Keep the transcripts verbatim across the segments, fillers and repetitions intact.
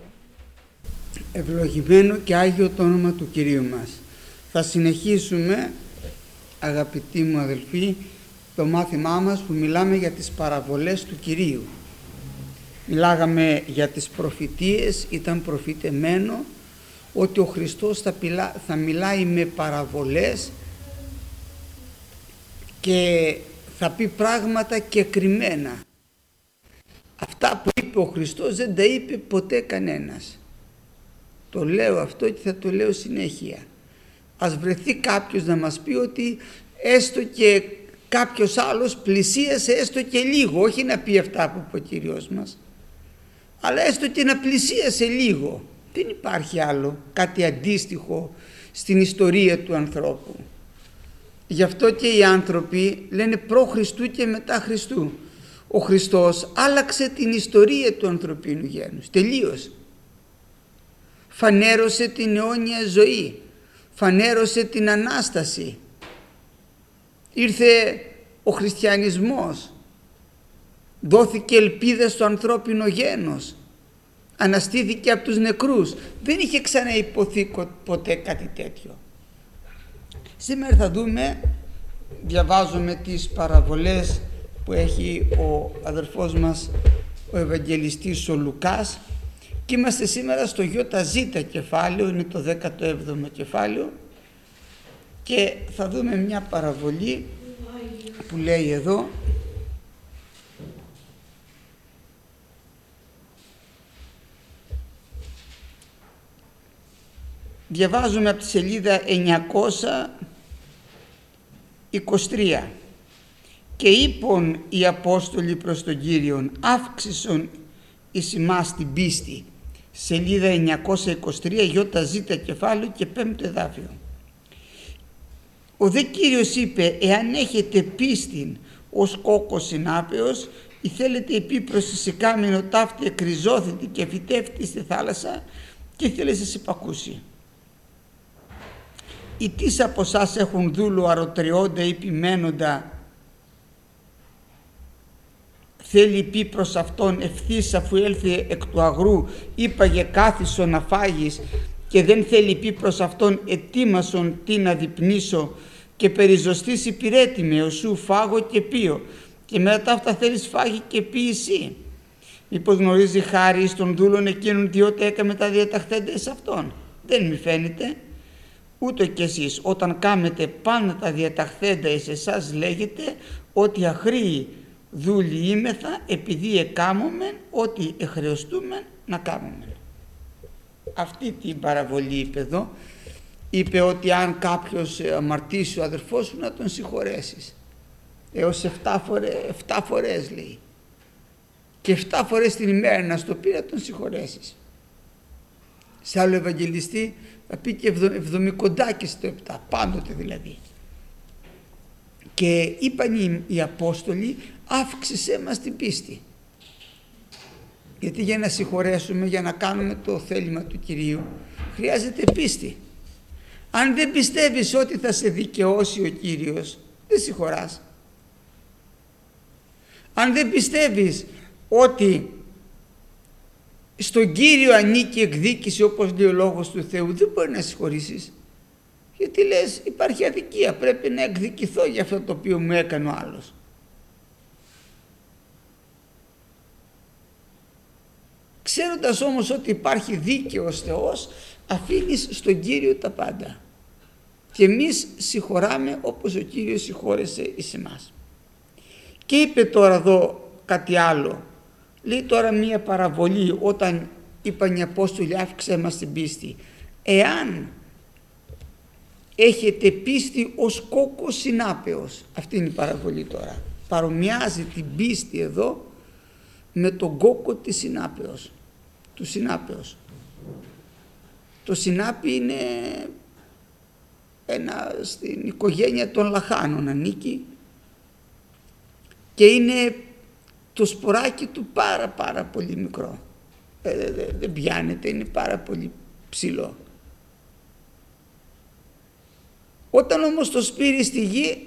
Ευλογημένο και Άγιο το όνομα του Κυρίου μας. Θα συνεχίσουμε, αγαπητοί μου αδελφοί, το μάθημά μας που μιλάμε για τις παραβολές του Κυρίου. Μιλάγαμε για τις προφητείες, ήταν προφητεμένο ότι ο Χριστός θα, πιλά, θα μιλάει με παραβολές και θα πει πράγματα κεκριμένα. Αυτά που είπε ο Χριστός δεν τα είπε ποτέ κανένας. Το λέω αυτό και θα το λέω συνέχεια. Ας βρεθεί κάποιος να μας πει ότι έστω και κάποιος άλλος πλησίασε έστω και λίγο, όχι να πει αυτά που είπε ο Κύριος μας, αλλά έστω και να πλησίασε λίγο. Δεν υπάρχει άλλο κάτι αντίστοιχο στην ιστορία του ανθρώπου. Γι' αυτό και οι άνθρωποι λένε προ Χριστού και μετά Χριστού. Ο Χριστός άλλαξε την ιστορία του ανθρωπίνου γένους, τελείως. Φανέρωσε την αιώνια ζωή, φανέρωσε την Ανάσταση. Ήρθε ο χριστιανισμός, δόθηκε ελπίδα στο ανθρώπινο γένος, αναστήθηκε από τους νεκρούς. Δεν είχε ξαναϋποθεί ποτέ κάτι τέτοιο. Σήμερα θα δούμε, διαβάζουμε τις παραβολές που έχει ο αδερφός μας ο Ευαγγελιστής ο Λουκάς και είμαστε σήμερα στο ΙΖ κεφάλαιο, είναι το δέκατο έβδομο κεφάλαιο και θα δούμε μια παραβολή που λέει εδώ: διαβάζουμε από τη σελίδα εννιακόσια είκοσι τρία. «Και είπον οι Απόστολοι προς τον Κύριον, αύξησον εις ημάς την πίστη». Σελίδα εννιακόσια είκοσι τρία, ΙΖ κεφάλαιο και πέμπτο εδάφιο. Ο δε Κύριος είπε, εάν έχετε πίστην ως κόκκος συνάπεως, ή θέλετε επί προς τη σικάμινο ταύτη εκριζώθητη και φυτεύτη στη θάλασσα και θέλεις να σε υπακούσει. Οι τις από εσάς έχουν δούλο αρωτριόντα ή ποιμένοντα, θέλει πει προς αυτόν ευθύς αφού έλθει εκ του αγρού, είπαγε κάθισον να φάγεις, και δεν θέλει πει προς αυτόν ετοίμασον τι να διπνήσω και περιζωστής υπηρέτη με οσού φάγω και πίω, και μετά αυτά θέλεις φάγει και πει εσύ. Μήπως γνωρίζει χάρη στον δούλον εκείνον διότι έκαμε τα διαταχθέντα εις αυτόν? Δεν μη φαίνεται. Ούτω κι εσείς όταν κάμετε πάντα τα διαταχθέντα εις εσάς λέγετε ότι αχρήοι δούλοι είμεθα επειδή εκάμωμεν ότι εχρεωστούμεν να κάμωμεν. Αυτή την παραβολή είπε εδώ. Είπε ότι αν κάποιος αμαρτήσει ο αδερφός σου να τον συγχωρέσεις. Έως εφτά φορές, εφτά φορές λέει. Και εφτά φορές την ημέρα να στο πει να τον συγχωρέσεις. Σε άλλο Ευαγγελιστή θα πει και εβδομικοντάκι στο επτά, πάντοτε δηλαδή. Και είπαν οι, οι Απόστολοι, αύξησέ μας την πίστη. Γιατί για να συγχωρέσουμε, για να κάνουμε το θέλημα του Κυρίου, χρειάζεται πίστη. Αν δεν πιστεύεις ότι θα σε δικαιώσει ο Κύριος, δεν συγχωράς. Αν δεν πιστεύεις ότι στον Κύριο ανήκει εκδίκηση, όπως λέει ο Λόγος του Θεού, δεν μπορεί να συγχωρήσεις. Γιατί λες υπάρχει αδικία, πρέπει να εκδικηθώ για αυτό το οποίο μου έκανε ο άλλος. Ξέροντας όμως ότι υπάρχει δίκαιος Θεός, αφήνεις στον Κύριο τα πάντα. Και εμείς συγχωράμε όπως ο Κύριος συγχώρεσε εις εμάς. Και είπε τώρα εδώ κάτι άλλο. Λέει τώρα μία παραβολή όταν είπαν οι Απόστολοι αύξησέ μας την πίστη. Εάν έχετε πίστη ως κόκκος συνάπεως. Αυτή είναι η παραβολή τώρα. Παρομοιάζει την πίστη εδώ με τον κόκκο της συνάπεως. Του συνάπεως. Το συνάπι είναι ένα, στην οικογένεια των λαχάνων ανήκει και είναι το σποράκι του πάρα πάρα πολύ μικρό. Ε, δεν δε πιάνεται, είναι πάρα πολύ ψηλό. Όταν όμως το σπείρει στη γη,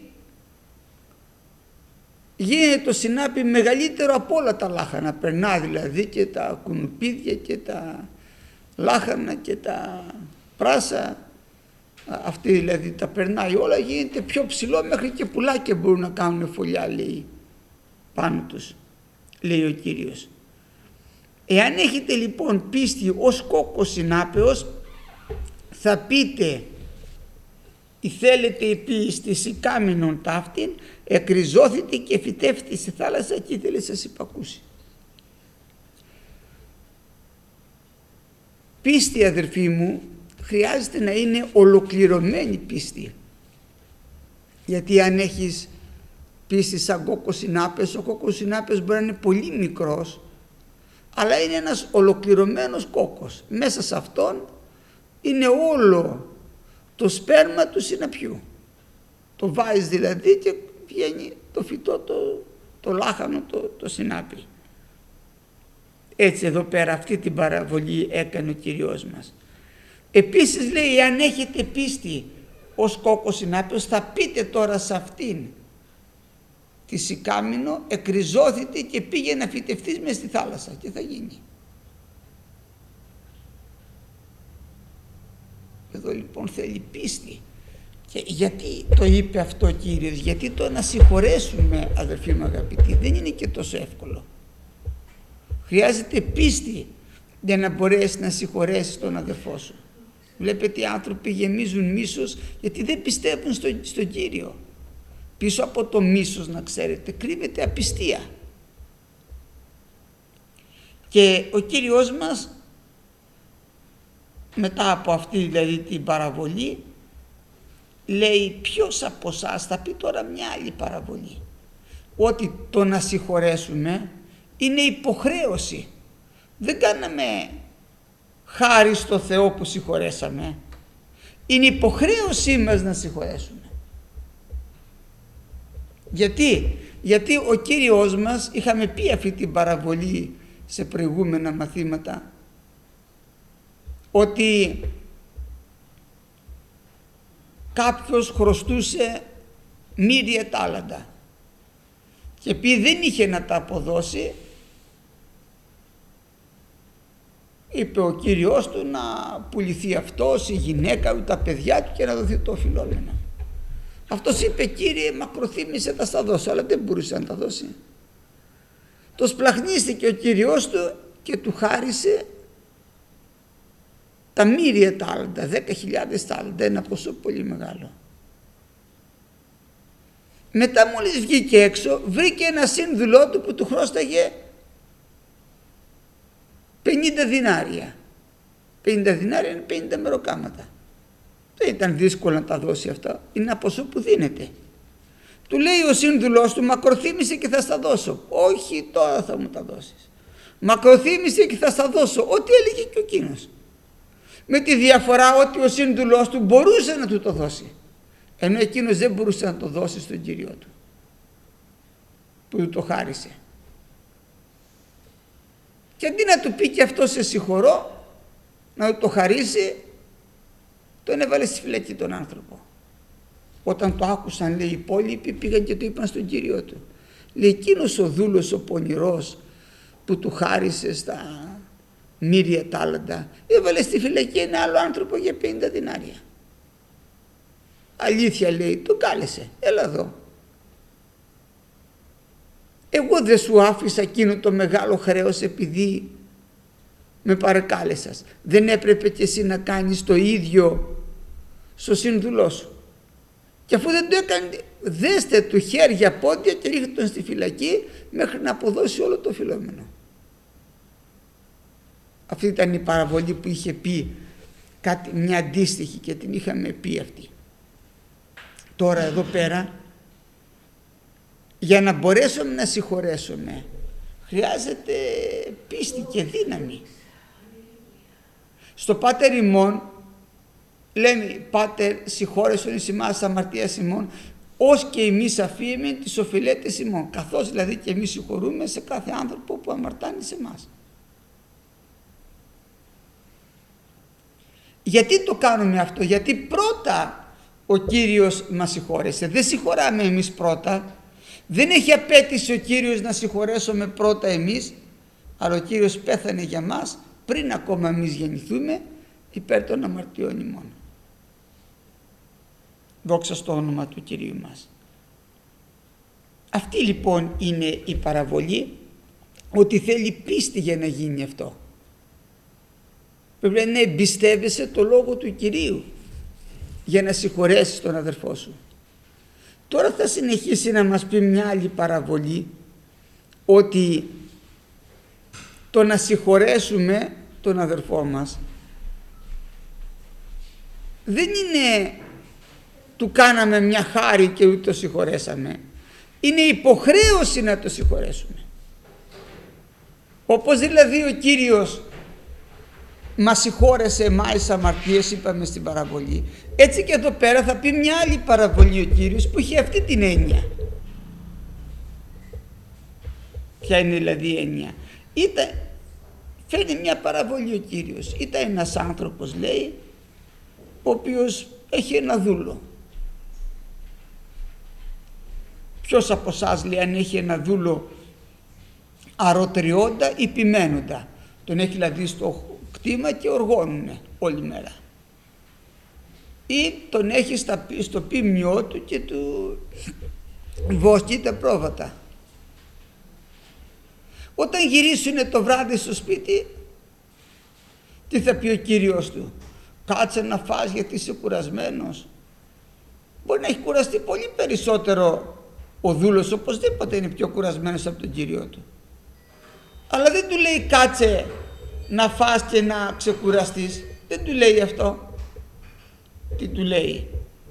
γίνεται το συνάπι μεγαλύτερο από όλα τα λάχανα. Περνά δηλαδή και τα κουνουπίδια και τα λάχανα και τα πράσα, αυτή δηλαδή τα περνάει όλα, γίνεται πιο ψηλό, μέχρι και πουλάκια μπορούν να κάνουν φωλιά, λέει, πάνω τους, λέει ο Κύριος. Εάν έχετε λοιπόν πίστη ως κόκκος συνάπεος, θα πείτε ή θέλετε η πίστη η κάμινον ταύτην, εκριζώθητε και φυτεύτε στη θάλασσα και ήθελε σας υπακούσει. Πίστη, αδερφοί μου, χρειάζεται να είναι ολοκληρωμένη πίστη. Γιατί αν έχεις πίστη σαν κόκκος συνάπες, ο κόκκος συνάπες μπορεί να είναι πολύ μικρός, αλλά είναι ένας ολοκληρωμένος κόκκος. Μέσα σε αυτόν είναι όλο το σπέρμα του συναπιού. Το βάζεις δηλαδή και βγαίνει το φυτό, το, το λάχανο, το, το συνάπι. Έτσι εδώ πέρα αυτή την παραβολή έκανε ο Κυριός μας. Επίσης λέει, αν έχετε πίστη ως κόκκος συνάπιος, θα πείτε τώρα σε αυτήν τη σικάμινο, εκριζώθητε και πήγε να φυτευτείς μες στη θάλασσα και θα γίνει. Εδώ λοιπόν θέλει πίστη. Και γιατί το είπε αυτό ο Κύριος? Γιατί το να συγχωρέσουμε, αδερφοί μου αγαπητοί, δεν είναι και τόσο εύκολο. Χρειάζεται πίστη για να μπορέσει να συγχωρέσεις τον αδερφό σου. Βλέπετε, οι άνθρωποι γεμίζουν μίσος γιατί δεν πιστεύουν στο, στον Κύριο. Πίσω από το μίσος, να ξέρετε, κρύβεται απιστία. Και ο Κύριος μας, μετά από αυτή δηλαδή την παραβολή, λέει, ποιος από εσάς, θα πει τώρα μια άλλη παραβολή, ότι το να συγχωρέσουμε είναι υποχρέωση. Δεν κάναμε χάρη στο Θεό που συγχωρέσαμε. Είναι υποχρέωσή μας να συγχωρέσουμε. Γιατί? Γιατί ο Κύριος μας, είχαμε πει αυτή την παραβολή σε προηγούμενα μαθήματα, ότι κάποιος χρωστούσε μύρια τάλαντα και επειδή δεν είχε να τα αποδώσει, είπε ο Κύριος του να πουληθεί αυτός, η γυναίκα του, τα παιδιά του και να δοθεί το οφειλόμενο. Αυτός είπε, Κύριε, μακροθύμησε, θα στα δώσω, αλλά δεν μπορούσε να τα δώσει. Το σπλαχνίστηκε ο Κύριος του και του χάρισε τα μύρια τάλαντα, δέκα χιλιάδες τάλαντα, ένα ποσό πολύ μεγάλο. Μετά μόλις βγήκε έξω, βρήκε ένα σύνδουλό του που του χρώσταγε πενήντα δινάρια. πενήντα δινάρια είναι πενήντα μεροκάματα. Δεν ήταν δύσκολο να τα δώσει αυτά. Είναι ένα ποσό που δίνεται. Του λέει ο σύνδουλός του, μακροθύμησε και θα στα δώσω. Όχι, τώρα θα μου τα δώσεις. Μακροθύμησε και θα στα δώσω. Ό,τι έλεγε και ο εκείνος. Με τη διαφορά ότι ο σύνδουλός του μπορούσε να του το δώσει, ενώ εκείνος δεν μπορούσε να το δώσει στον Κύριο του που του το χάρισε. Και αντί να του πει και αυτό σε συγχωρώ, να του το χαρίσει, τον έβαλε στη φυλακή τον άνθρωπο. Όταν το άκουσαν, λέει, οι υπόλοιποι πήγαν και το είπαν στον Κύριο του. Λέει, εκείνος ο δούλος ο πονηρός που του χάρισε στα μύρια τάλαντα, έβαλε στη φυλακή ένα άλλο άνθρωπο για πενήντα δινάρια. Αλήθεια, λέει, τον κάλεσε, έλα εδώ. Εγώ δεν σου άφησα εκείνο το μεγάλο χρέος επειδή με παρακάλεσας. Δεν έπρεπε και εσύ να κάνεις το ίδιο στο σύνδουλό σου? Και αφού δεν το έκανε, δέστε του χέρια πόδια και ρίχτε τον στη φυλακή μέχρι να αποδώσει όλο το οφειλόμενο. Αυτή ήταν η παραβολή που είχε πει κάτι, μια αντίστοιχη, και την είχαμε πει αυτή. Τώρα εδώ πέρα, για να μπορέσουμε να συγχωρέσουμε, χρειάζεται πίστη και δύναμη. Στο Πάτερ ημών λέμε, Πάτερ συγχώρεσον εις ημάς αμαρτίας ημών, ως και εμείς αφήμεν τις οφειλέτες ημών. Καθώς δηλαδή και εμείς συγχωρούμε σε κάθε άνθρωπο που αμαρτάνει σε εμάς. Γιατί το κάνουμε αυτό? Γιατί πρώτα ο Κύριος μας συγχώρεσε. Δεν συγχωράμε εμείς πρώτα. Δεν έχει απέτηση ο Κύριος να συγχωρέσουμε πρώτα εμείς, αλλά ο Κύριος πέθανε για μας πριν ακόμα εμείς γεννηθούμε υπέρ των αμαρτιών ημών. Δόξα στο όνομα του Κυρίου μας. Αυτή λοιπόν είναι η παραβολή, ότι θέλει πίστη για να γίνει αυτό. Πρέπει να εμπιστεύεσαι το λόγο του Κυρίου για να συγχωρέσεις τον αδερφό σου. Τώρα θα συνεχίσει να μας πει μια άλλη παραβολή, ότι το να συγχωρέσουμε τον αδερφό μας δεν είναι του κάναμε μια χάρη και ούτε το συγχωρέσαμε. Είναι υποχρέωση να το συγχωρέσουμε. Όπως δηλαδή ο Κύριος μας συγχώρεσε εμάς αμαρτίες, είπαμε στην παραβολή, έτσι και εδώ πέρα θα πει μια άλλη παραβολή ο Κύριος που έχει αυτή την έννοια. Ποια είναι δηλαδή η έννοια? Ήταν, φέρνει μια παραβολή ο Κύριος. Ήταν ένας άνθρωπος, λέει, ο οποίος έχει ένα δούλο. Ποιος από εσάς, λέει, αν έχει ένα δούλο αρωτριώντα ή ποιμένοντα? Τον έχει δηλαδή στο κτήμα και οργώνουνε όλη μέρα. Ή τον έχει στα, στο πίμνιό του και του βοσκεί τα πρόβατα. Όταν γυρίσουνε το βράδυ στο σπίτι, τι θα πει ο Κύριος του? Κάτσε να φας γιατί είσαι κουρασμένος. Μπορεί να έχει κουραστεί πολύ περισσότερο ο δούλος, οπωσδήποτε είναι πιο κουρασμένος από τον Κύριο του. Αλλά δεν του λέει κάτσε να φας και να ξεκουραστείς. Δεν του λέει αυτό. Τι του λέει?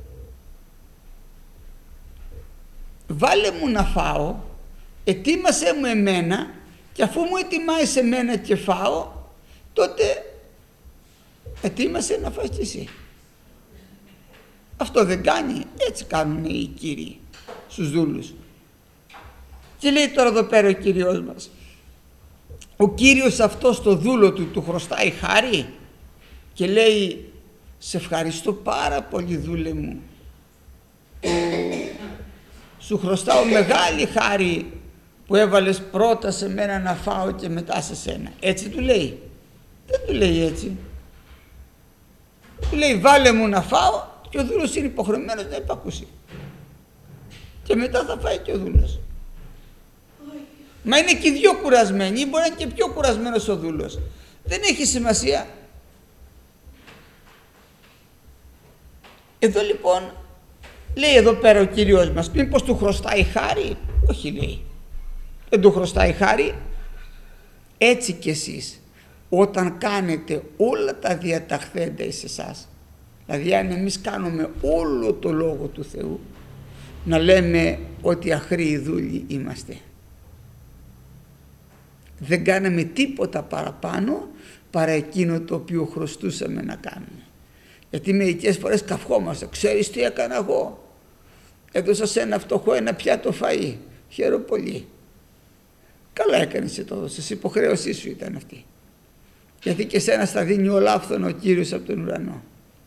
Βάλε μου να φάω, ετοίμασέ μου εμένα, και αφού μου ετοιμάσεις εμένα και φάω, τότε ετοίμασε να φας και εσύ. Αυτό δεν κάνει? Έτσι κάνουν οι κύριοι στους δούλους. Και λέει τώρα εδώ πέρα ο Κύριος μας, ο Κύριος αυτός το δούλο του του χρωστάει χάρη και λέει, σε ευχαριστώ πάρα πολύ δούλε μου, σου χρωστάω μεγάλη χάρη που έβαλες πρώτα σε μένα να φάω και μετά σε σένα. Έτσι του λέει? Δεν του λέει έτσι. Του λέει βάλε μου να φάω και ο δούλος είναι υποχρεωμένος να υπακούσει. Και μετά θα φάει και ο δούλος. Μα είναι και οι δυο κουρασμένοι, ή μπορεί να είναι και πιο κουρασμένος ο δούλος. Δεν έχει σημασία. Εδώ λοιπόν λέει εδώ πέρα ο Κύριος μας, μήπως του χρωστάει χάρη? Όχι, λέει, δεν του χρωστάει χάρη. Έτσι κι εσείς όταν κάνετε όλα τα διαταχθέντα εις εσάς, δηλαδή αν εμείς κάνουμε όλο το Λόγο του Θεού, να λέμε ότι αχρήοι δούλοι είμαστε. Δεν κάναμε τίποτα παραπάνω παρά εκείνο το οποίο χρωστούσαμε να κάνουμε. Γιατί μερικές φορές καυχόμαστε. Ξέρεις τι έκανα εγώ? Έδωσα σε ένα φτωχό ένα πιάτο φαΐ. Χαίρομαι πολύ. Καλά έκανες και το έδωσες. Υποχρέωσή σου ήταν αυτή. Γιατί και σένα στα δίνει ολάφθονο ο Κύριος από τον ουρανό.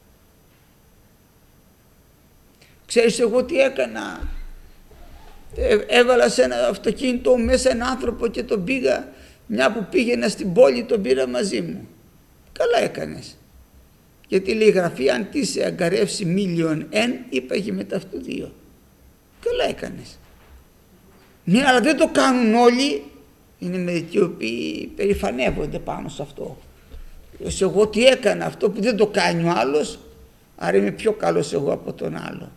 Ξέρεις εγώ τι έκανα? Ε, έβαλα σε ένα αυτοκίνητο μέσα έναν άνθρωπο και τον πήγα, μια που πήγαινα στην πόλη τον πήρα μαζί μου. Καλά έκανες. Γιατί λέει η Γραφή, αν τι σε αγκαρεύσει μίλιον εν, είπαγε μετά αυτού δύο. Καλά έκανες. Ναι, αλλά δεν το κάνουν όλοι. Είναι μερικοί οι οποίοι περηφανεύονται πάνω σε αυτό. Σε εγώ τι έκανα, αυτό που δεν το κάνει ο άλλος, άρα είμαι πιο καλός εγώ από τον άλλο.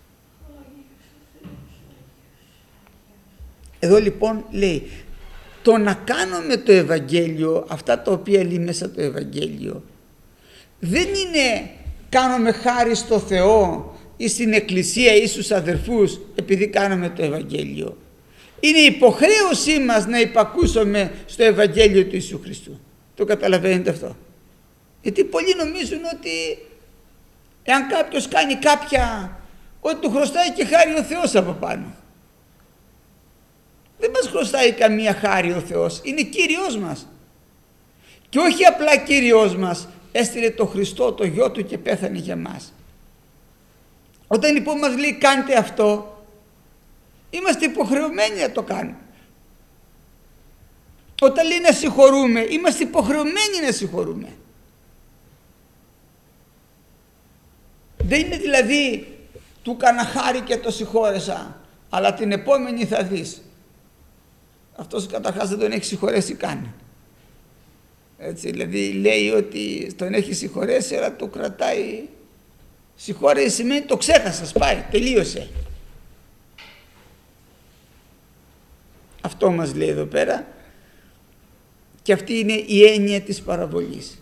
Εδώ λοιπόν λέει, το να κάνουμε το Ευαγγέλιο, αυτά τα οποία λέει μέσα το Ευαγγέλιο, δεν είναι κάνουμε χάρη στο Θεό ή στην Εκκλησία ή στους αδερφούς επειδή κάνουμε το Ευαγγέλιο. Είναι υποχρέωσή μας να υπακούσουμε στο Ευαγγέλιο του Ιησού Χριστού. Το καταλαβαίνετε αυτό? Γιατί πολλοί νομίζουν ότι εάν κάποιος κάνει κάποια, ότι του χρωστάει και χάρη ο Θεός από πάνω. Δεν μας χρωστάει καμία χάρη ο Θεός, είναι Κύριος μας. Και όχι απλά Κύριος μας, έστειλε το Χριστό, το Γιο Του και πέθανε για μας. Όταν λοιπόν μας λέει κάντε αυτό, είμαστε υποχρεωμένοι να το κάνουμε. Όταν λέει να συγχωρούμε, είμαστε υποχρεωμένοι να συγχωρούμε. Δεν είναι δηλαδή του κάνα χάρη και το συγχώρεσα, αλλά την επόμενη θα δεις. Αυτός καταρχάς δεν τον έχει συγχωρέσει καν. Έτσι, δηλαδή λέει ότι τον έχει συγχωρέσει, αλλά το κρατάει. Συγχώρεση σημαίνει το ξέχασες, πάει, τελείωσε. Αυτό μας λέει εδώ πέρα, και αυτή είναι η έννοια της παραβολής.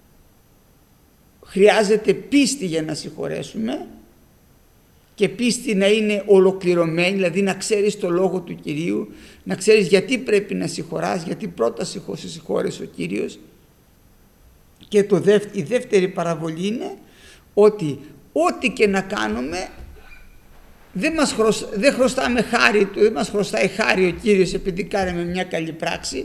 Χρειάζεται πίστη για να συγχωρέσουμε, και πίστη να είναι ολοκληρωμένη, δηλαδή να ξέρεις το λόγο του Κυρίου, να ξέρεις γιατί πρέπει να συγχωράς, γιατί πρώτα σε συγχώρεσε ο Κύριος. Και το δεύ, η δεύτερη παραβολή είναι ότι ό,τι και να κάνουμε δεν, μας χρωσ, δεν χρωστάμε χάρη του, δεν μας χρωστάει χάρη ο Κύριος επειδή κάναμε μια καλή πράξη,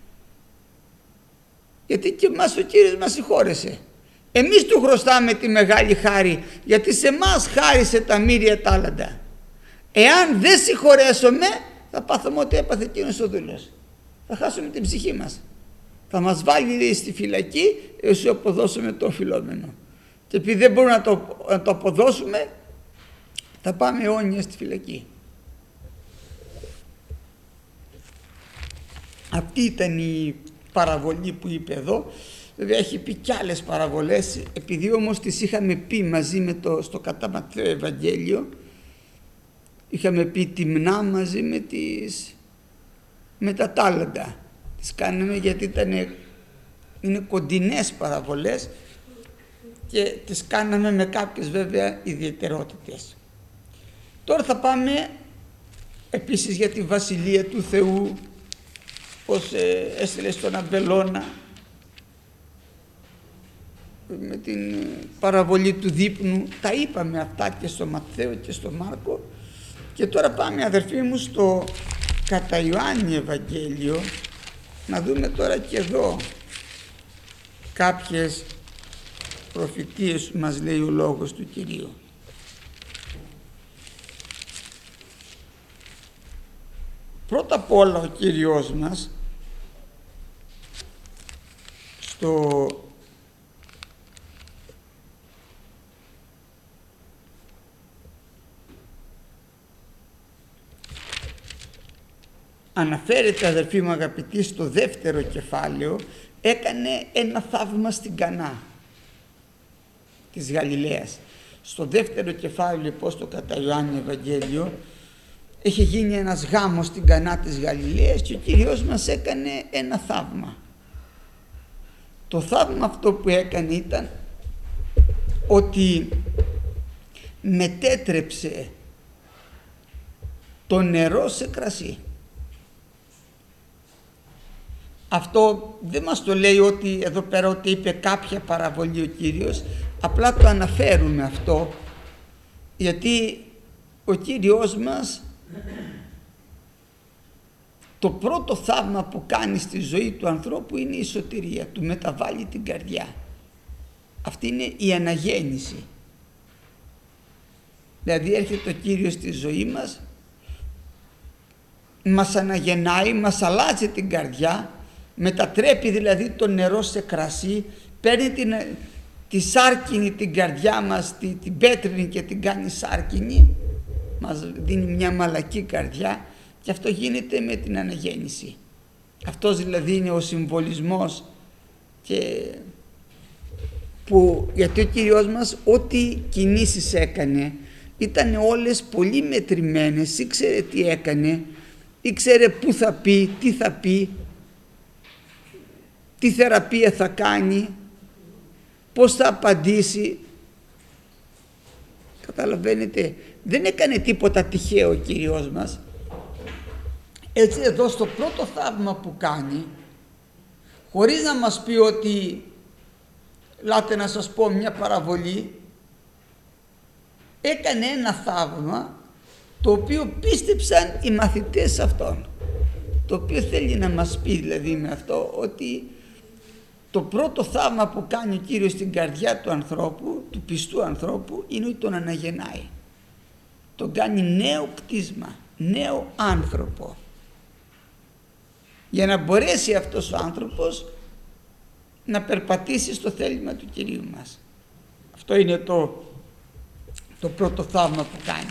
γιατί και εμάς ο Κύριος μας συγχώρεσε. Εμείς του χρωστάμε τη μεγάλη χάρη, γιατί σε εμάς χάρισε τα μοίρια τάλαντα. Εάν δεν συγχωρέσουμε, θα πάθουμε ό,τι έπαθε εκείνος ο δούλος. Θα χάσουμε την ψυχή μας. Θα μας βάλει στη φυλακή έως να αποδώσουμε το οφειλόμενο. Και επειδή δεν μπορούμε να το, να το αποδώσουμε, θα πάμε αιώνια στη φυλακή. Αυτή ήταν η παραβολή που είπε εδώ. Βέβαια έχει πει κι άλλες παραβολές, επειδή όμως τις είχαμε πει μαζί με το, στο κατά Ματθαίο Ευαγγέλιο, είχαμε πει τιμνά μαζί με, τις, με τα τάλαντα. Τις κάναμε γιατί ήταν, είναι κοντινές παραβολές και τις κάναμε με κάποιες βέβαια ιδιαιτερότητες. Τώρα θα πάμε επίσης για τη Βασιλεία του Θεού, πως ε, έστειλε στον Αμπελώνα με την παραβολή του δείπνου. Τα είπαμε αυτά και στο Ματθαίο και στο Μάρκο. Και τώρα πάμε, αδερφοί μου, στο κατά Ιωάννη Ευαγγέλιο, να δούμε τώρα και εδώ κάποιες προφητείες που μας λέει ο λόγος του Κυρίου. Πρώτα απ' όλα ο Κύριος μας στο αναφέρεται, αδερφοί μου αγαπητοί, στο δεύτερο κεφάλαιο, έκανε ένα θαύμα στην Κανά της Γαλιλαίας. Στο δεύτερο κεφάλαιο λοιπόν, στο κατά Ιωάννη Ευαγγέλιο, είχε γίνει ένας γάμος στην Κανά της Γαλιλαίας και ο Κύριος μας έκανε ένα θαύμα. Το θαύμα αυτό που έκανε ήταν ότι μετέτρεψε το νερό σε κρασί. Αυτό δεν μας το λέει ότι εδώ πέρα ότι είπε κάποια παραβολή ο Κύριος, απλά το αναφέρουμε αυτό, γιατί ο Κύριος μας το πρώτο θαύμα που κάνει στη ζωή του ανθρώπου είναι η σωτηρία, του μεταβάλλει την καρδιά. Αυτή είναι η αναγέννηση. Δηλαδή έρχεται ο Κύριος στη ζωή μας, μας αναγεννάει, μας αλλάζει την καρδιά, μετατρέπει δηλαδή το νερό σε κρασί, παίρνει την, τη σάρκινη την καρδιά μας, τη, την πέτρινη και την κάνει σάρκινη, μας δίνει μια μαλακή καρδιά, και αυτό γίνεται με την αναγέννηση. Αυτός δηλαδή είναι ο συμβολισμός, και που, γιατί ο Κύριος μας ό,τι κινήσεις έκανε ήταν όλες πολύ μετρημένες, ήξερε τι έκανε, ήξερε πού θα πει, τι θα πει, τι θεραπεία θα κάνει, πώς θα απαντήσει. Καταλαβαίνετε, δεν έκανε τίποτα τυχαίο ο Κύριος μας. Έτσι εδώ στο πρώτο θαύμα που κάνει, χωρίς να μας πει ότι, λάτε να σας πω μια παραβολή, έκανε ένα θαύμα το οποίο πίστεψαν οι μαθητές αυτών. Το οποίο θέλει να μας πει δηλαδή με αυτό ότι το πρώτο θαύμα που κάνει ο Κύριος στην καρδιά του ανθρώπου, του πιστού ανθρώπου, είναι ότι τον αναγεννάει. Τον κάνει νέο κτίσμα, νέο άνθρωπο. για να μπορέσει αυτός ο άνθρωπος να περπατήσει στο θέλημα του Κυρίου μας. Αυτό είναι το, το πρώτο θαύμα που κάνει.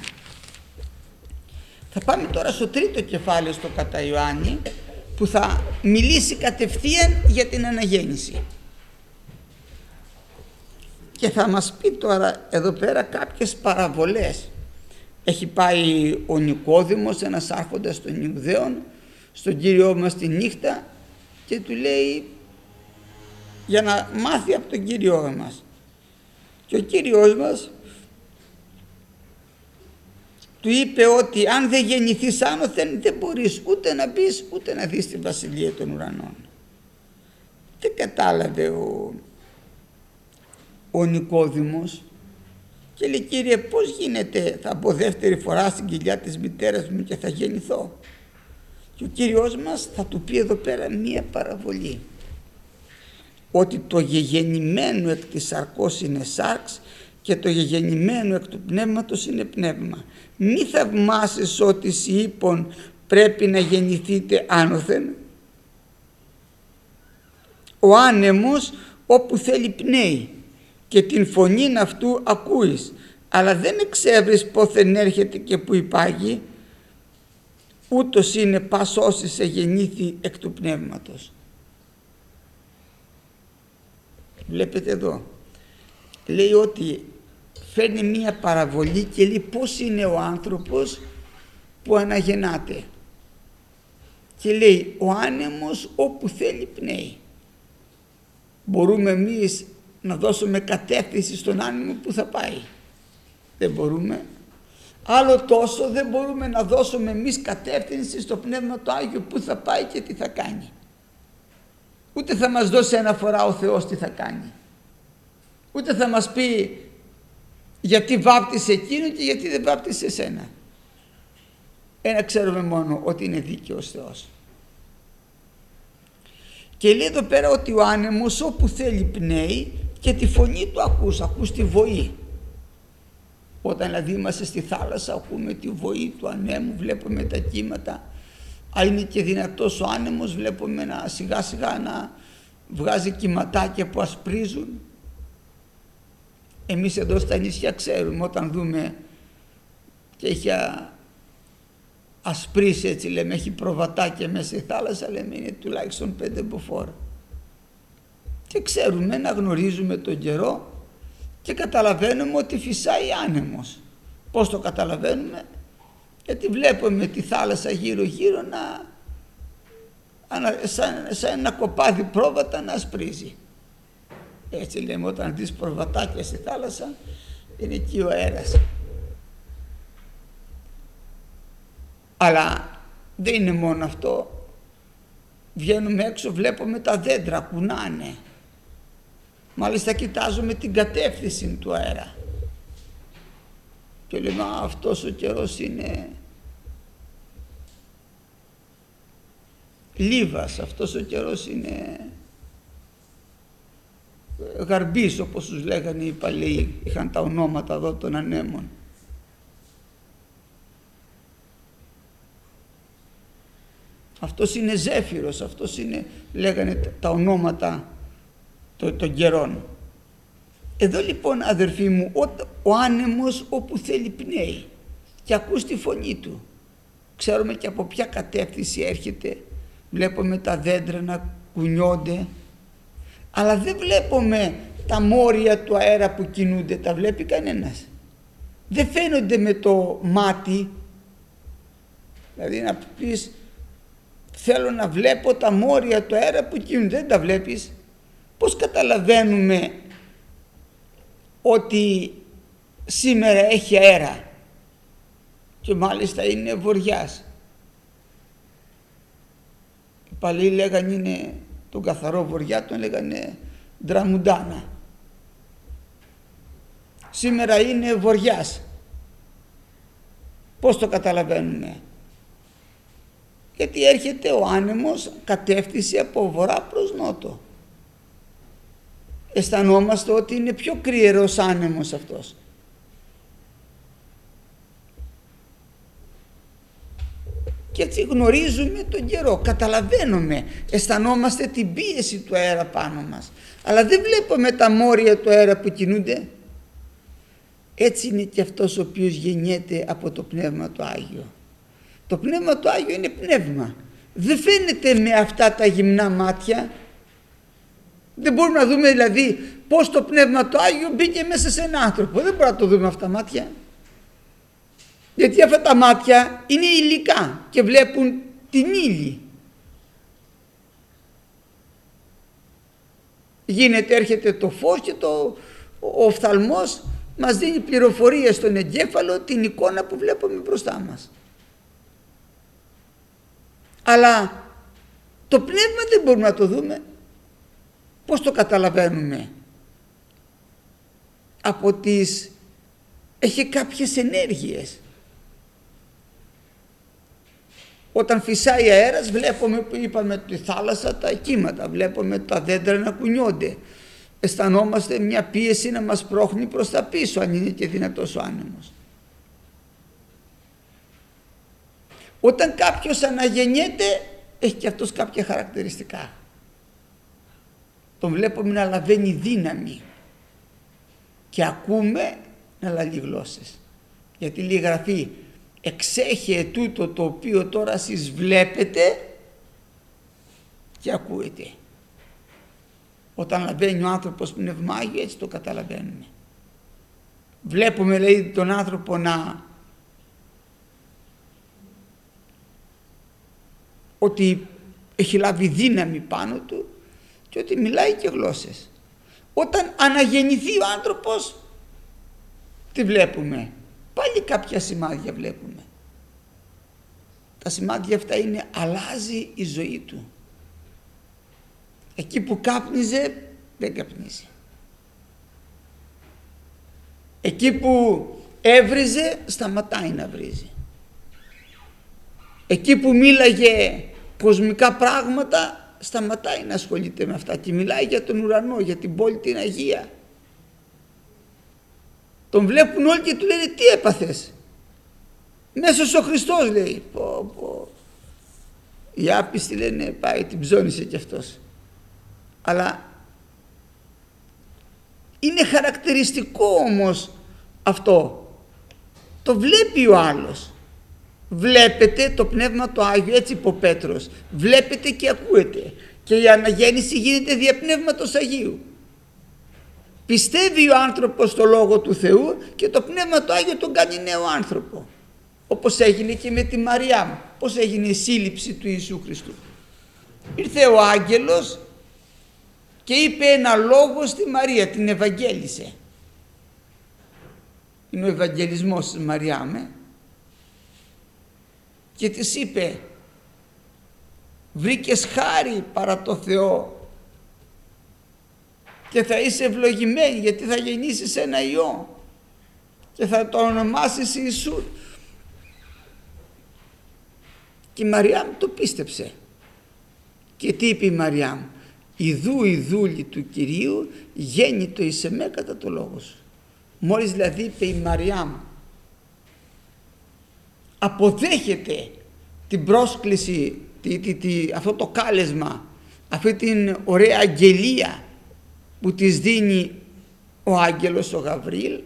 Θα πάμε τώρα στο τρίτο κεφάλαιο στο κατά Ιωάννη, που θα μιλήσει κατευθείαν για την αναγέννηση. Και θα μας πει τώρα εδώ πέρα κάποιες παραβολές. Έχει πάει ο Νικόδημος, ένας άρχοντας των Ιουδαίων, στον Κύριό μας τη νύχτα και του λέει για να μάθει από τον Κύριό μας. Και ο Κύριος μας του είπε ότι αν δεν γεννηθείς άνωθεν δεν μπορείς ούτε να μπεις ούτε να δεις τη βασιλεία των ουρανών. Δεν κατάλαβε ο, ο Νικόδημος και λέει, Κύριε, πώς γίνεται, θα μπω δεύτερη φορά στην κοιλιά της μητέρας μου και θα γεννηθώ? Και ο Κύριος μας θα του πει εδώ πέρα μία παραβολή, ότι το γεγεννημένο εκ της σαρκός είναι σάρξ και το γεγεννημένο εκ του πνεύματος είναι πνεύμα. Μη θαυμάσεις ότι σοι είπων πρέπει να γεννηθείτε άνωθεν. Ο άνεμος όπου θέλει πνέει και την φωνήν αυτού ακούεις, αλλά δεν εξεύρεις πόθεν έρχεται και που υπάγει, ούτως είναι πας όσοι σε γεννήθη εκ του πνεύματος. Βλέπετε εδώ, λέει ότι φέρνει μία παραβολή και λέει πώς είναι ο άνθρωπος που αναγεννάται. Και λέει ο άνεμος όπου θέλει πνέει. Μπορούμε εμείς να δώσουμε κατεύθυνση στον άνεμο που θα πάει? Δεν μπορούμε. Άλλο τόσο δεν μπορούμε να δώσουμε εμείς κατεύθυνση στο Πνεύμα το Άγιο που θα πάει και τι θα κάνει. Ούτε θα μας δώσει αναφορά ο Θεός τι θα κάνει. Ούτε θα μας πει γιατί βάπτισε εκείνο και γιατί δεν βάπτισε εσένα. Ένα ξέρουμε μόνο, ότι είναι δίκαιος Θεός. Και λέει εδώ πέρα ότι ο άνεμος όπου θέλει πνέει και τη φωνή του ακούς, ακούς τη βοή. Όταν δηλαδή είμαστε στη θάλασσα ακούμε τη βοή του ανέμου, βλέπουμε τα κύματα. Αν είναι και δυνατός ο άνεμος βλέπουμε να σιγά σιγά να βγάζει κυματάκια που ασπρίζουν. Εμείς εδώ στα νησιά ξέρουμε, όταν δούμε και έχει ασπρίσει, έτσι λέμε, έχει προβατάκια μέσα στη θάλασσα, λέμε είναι τουλάχιστον πέντε μποφόρ. Και ξέρουμε να γνωρίζουμε τον καιρό και καταλαβαίνουμε ότι φυσάει άνεμος. Πώς το καταλαβαίνουμε? Γιατί βλέπουμε τη θάλασσα γύρω γύρω να σαν, σαν ένα κοπάδι πρόβατα να ασπρίζει. Έτσι λέμε, όταν δεις προβατάκια στη θάλασσα είναι εκεί ο αέρας. Αλλά δεν είναι μόνο αυτό. Βγαίνουμε έξω, βλέπουμε τα δέντρα κουνάνε. Μάλιστα κοιτάζουμε την κατεύθυνση του αέρα. Και λέμε, α, αυτός ο καιρός είναι λίβας, αυτός ο καιρός είναι γαρμπής, όπως τους λέγανε οι παλαιοί, είχαν τα ονόματα εδώ των ανέμων. Αυτός είναι ζέφυρος, αυτός είναι, λέγανε τα ονόματα των καιρών. Εδώ λοιπόν, αδερφοί μου, ο, ο άνεμος όπου θέλει πνέει και ακούς τη φωνή του. Ξέρουμε και από ποια κατεύθυνση έρχεται. Βλέπουμε τα δέντρα να κουνιόνται, αλλά δεν βλέπουμε τα μόρια του αέρα που κινούνται. Τα βλέπει κανένας? Δεν φαίνονται με το μάτι. Δηλαδή να πεις θέλω να βλέπω τα μόρια του αέρα που κινούνται, δεν τα βλέπεις. Πώς καταλαβαίνουμε ότι σήμερα έχει αέρα και μάλιστα είναι βοριάς? Οι παλιοί λέγανε είναι τον καθαρό βοριά, τον λέγανε ντραμουντάνα. Σήμερα είναι βοριάς. Πώς το καταλαβαίνουμε? Γιατί έρχεται ο άνεμος κατεύθυνση από βορρά προς νότο. Αισθανόμαστε ότι είναι πιο κρυερός άνεμος αυτός. Και έτσι γνωρίζουμε τον καιρό, καταλαβαίνουμε, αισθανόμαστε την πίεση του αέρα πάνω μας, αλλά δεν βλέπουμε τα μόρια του αέρα που κινούνται. Έτσι είναι και αυτός ο οποίος γεννιέται από το Πνεύμα του Άγιο. Το Πνεύμα του Άγιο είναι πνεύμα, δεν φαίνεται με αυτά τα γυμνά μάτια. Δεν μπορούμε να δούμε δηλαδή πως το Πνεύμα του Άγιο μπήκε μέσα σε έναν άνθρωπο, δεν μπορούμε να το δούμε με αυτά τα μάτια, γιατί αυτά τα μάτια είναι υλικά και βλέπουν την ύλη. Γίνεται, έρχεται το φως και το, ο οφθαλμός μας δίνει πληροφορίες στον εγκέφαλο, την εικόνα που βλέπουμε μπροστά μας. Αλλά το πνεύμα δεν μπορούμε να το δούμε. Πώς το καταλαβαίνουμε? Από τις... έχει κάποιες ενέργειες. Όταν φυσάει αέρας βλέπουμε, που είπαμε, τη θάλασσα, τα κύματα, βλέπουμε τα δέντρα να κουνιόνται. Αισθανόμαστε μια πίεση να μας πρόχνει προς τα πίσω, αν είναι και δυνατός ο άνεμος. Όταν κάποιος αναγεννιέται, έχει και αυτός κάποια χαρακτηριστικά. Τον βλέπουμε να λαβαίνει δύναμη και ακούμε να λαλεί γλώσσες. Γιατί λέει η Γραφή, εξέχει τούτο το οποίο τώρα εσείς βλέπετε και ακούετε. Όταν λαβαίνει ο άνθρωπος Πνεύμα Άγιο, έτσι το καταλαβαίνουμε. Βλέπουμε, λέει, τον άνθρωπο να ότι έχει λάβει δύναμη πάνω του και ότι μιλάει και γλώσσες. Όταν αναγεννηθεί ο άνθρωπος, τι βλέπουμε? Πάλι κάποια σημάδια βλέπουμε. Τα σημάδια αυτά είναι, αλλάζει η ζωή του. Εκεί που κάπνιζε, δεν καπνίζει. Εκεί που έβριζε, σταματάει να βρίζει. Εκεί που μίλαγε κοσμικά πράγματα, σταματάει να ασχολείται με αυτά και μιλάει για τον ουρανό, για την πόλη την Αγία. Τον βλέπουν όλοι και του λένε, τι έπαθες? Μέσος ο Χριστός, λέει. Πω, πω. Οι άπιστοι λένε, πάει, την ψώνισε κι αυτός. Αλλά είναι χαρακτηριστικό όμως αυτό. Το βλέπει ο άλλος. Βλέπετε το Πνεύμα το Άγιο, έτσι είπε ο Πέτρος. Βλέπετε και ακούετε. Και η αναγέννηση γίνεται δια Πνεύματος Αγίου. Πιστεύει ο άνθρωπος στο Λόγο του Θεού και το Πνεύμα το Άγιο τον κάνει νέο άνθρωπο. Όπως έγινε και με τη Μαριάμ. Πώς έγινε η σύλληψη του Ιησού Χριστού? Ήρθε ο άγγελος και είπε ένα λόγο στη Μαρία, την Ευαγγέλισε. Είναι ο Ευαγγελισμός της Μαριάμ. Ε? Και της είπε, βρήκες χάρη παρά το Θεό και θα είσαι ευλογημένη, γιατί θα γεννήσεις ένα ιό και θα το ονομάσεις Ιησού. Και η Μαριάμ το πίστεψε. Και τι είπε η Μαριάμ? Ιδού η δούλη του Κυρίου γέννητο εις εμέ κατά το λόγο σου. Μόλις δηλαδή είπε η Μαριάμ, αποδέχεται την πρόσκληση, τη, τη, τη, αυτό το κάλεσμα, αυτή την ωραία αγγελία που της δίνει ο άγγελος ο Γαβρίλ,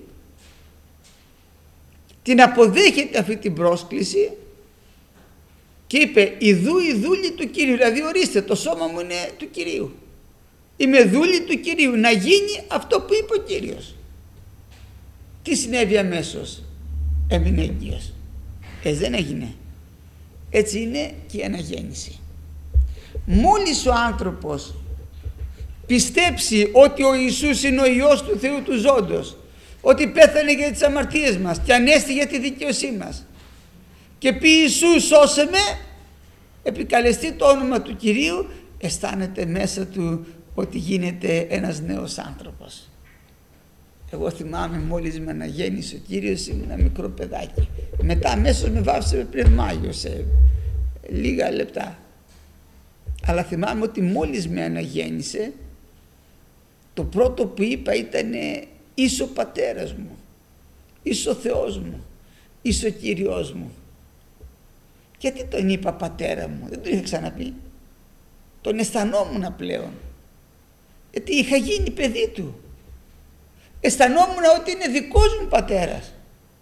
την αποδέχεται αυτή την πρόσκληση και είπε, ιδού η δούλη του Κυρίου, δηλαδή ορίστε, το σώμα μου είναι του Κυρίου, είμαι δούλη του Κυρίου, να γίνει αυτό που είπε ο Κύριος. Τι συνέβη αμέσως? Έμεινε έγκυος. Ε, δεν έγινε. Έτσι είναι και η αναγέννηση. Μόλις ο άνθρωπος πιστέψει ότι ο Ιησούς είναι ο Υιός του Θεού του ζώντος, ότι πέθανε για τις αμαρτίες μας και ανέστη για τη δικαίωσή μας και πει Ιησού σώσε με, επικαλεστεί το όνομα του Κυρίου, αισθάνεται μέσα του ότι γίνεται ένας νέος άνθρωπος. Εγώ θυμάμαι μόλις με αναγέννησε ο Κύριος, ήμουν ένα μικρό παιδάκι. Μετά αμέσως με βάφησε με Πνεύμα Άγιο σε λίγα λεπτά. Αλλά θυμάμαι ότι μόλις με αναγέννησε, το πρώτο που είπα ήταν είσαι ο πατέρας μου, είσαι ο Θεός μου, είσαι ο Κύριος μου. Γιατί τον είπα πατέρα μου, δεν τον είχα ξαναπεί. Τον αισθανόμουν πλέον, γιατί είχα γίνει παιδί του. Αισθανόμουν ότι είναι δικός μου πατέρας.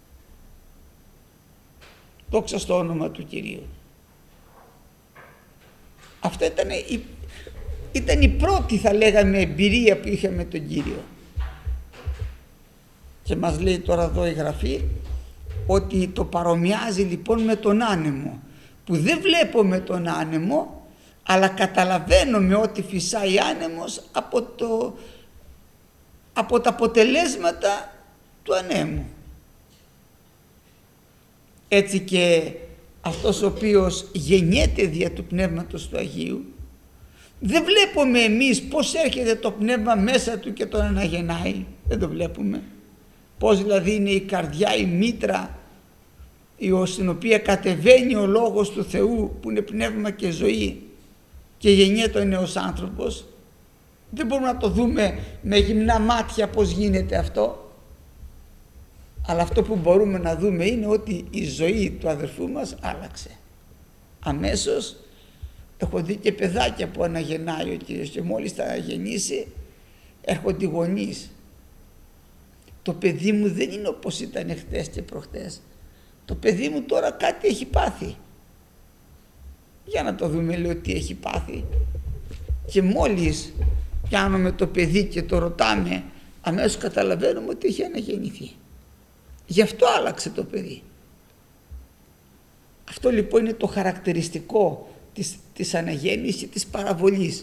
Δόξα στο όνομα του Κυρίου. Αυτό ήταν η, ήταν η πρώτη, θα λέγαμε, εμπειρία που είχα με τον Κύριο. Και μας λέει τώρα εδώ η Γραφή ότι το παρομοιάζει λοιπόν με τον άνεμο, που δεν βλέπω με τον άνεμο, αλλά καταλαβαίνω με ότι φυσάει άνεμος από, το, από τα αποτελέσματα του ανέμου. Έτσι και αυτός ο οποίος γεννιέται δια του Πνεύματος του Αγίου, δεν βλέπουμε εμείς πώς έρχεται το Πνεύμα μέσα του και τον αναγεννάει. Δεν το βλέπουμε. Πώς δηλαδή είναι η καρδιά, η μήτρα, στην οποία κατεβαίνει ο Λόγος του Θεού, που είναι πνεύμα και ζωή, και γεννιέται ο νέος άνθρωπος. Δεν μπορούμε να το δούμε με γυμνά μάτια πώς γίνεται αυτό. Αλλά αυτό που μπορούμε να δούμε είναι ότι η ζωή του αδερφού μας άλλαξε. Αμέσως έχω δει και παιδάκια που αναγεννάει ο Κύριος και μόλις τα γεννήσει έρχονται οι γονείς. Το παιδί μου δεν είναι όπως ήταν χτες και προχτές. Το παιδί μου τώρα κάτι έχει πάθει. Για να το δούμε, λέω, τι έχει πάθει. Και μόλις πιάνουμε το παιδί και το ρωτάμε, αμέσως καταλαβαίνουμε ότι έχει αναγεννηθεί. Γι' αυτό άλλαξε το παιδί. Αυτό λοιπόν είναι το χαρακτηριστικό της, της αναγέννησης και της παραβολής.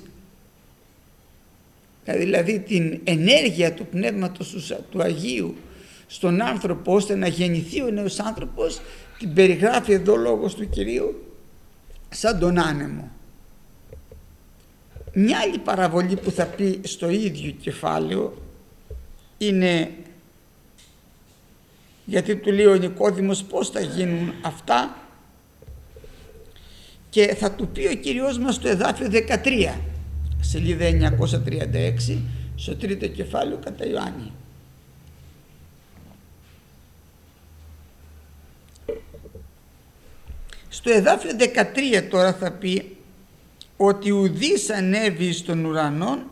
Δηλαδή την ενέργεια του Πνεύματος του Αγίου στον άνθρωπο ώστε να γεννηθεί ο νέος άνθρωπος, την περιγράφει εδώ ο Λόγος του Κυρίου σαν τον άνεμο. Μια άλλη παραβολή που θα πει στο ίδιο κεφάλαιο είναι, γιατί του λέει ο Νικόδημος πώς θα γίνουν αυτά, και θα του πει ο Κύριος μας στο εδάφιο δεκατρία, σελίδα εννιακόσια τριάντα έξι, στο τρίτο κεφάλαιο κατά Ιωάννη. Στο εδάφιο δεκατρία τώρα θα πει ότι ουδής ανέβη στον ουρανόν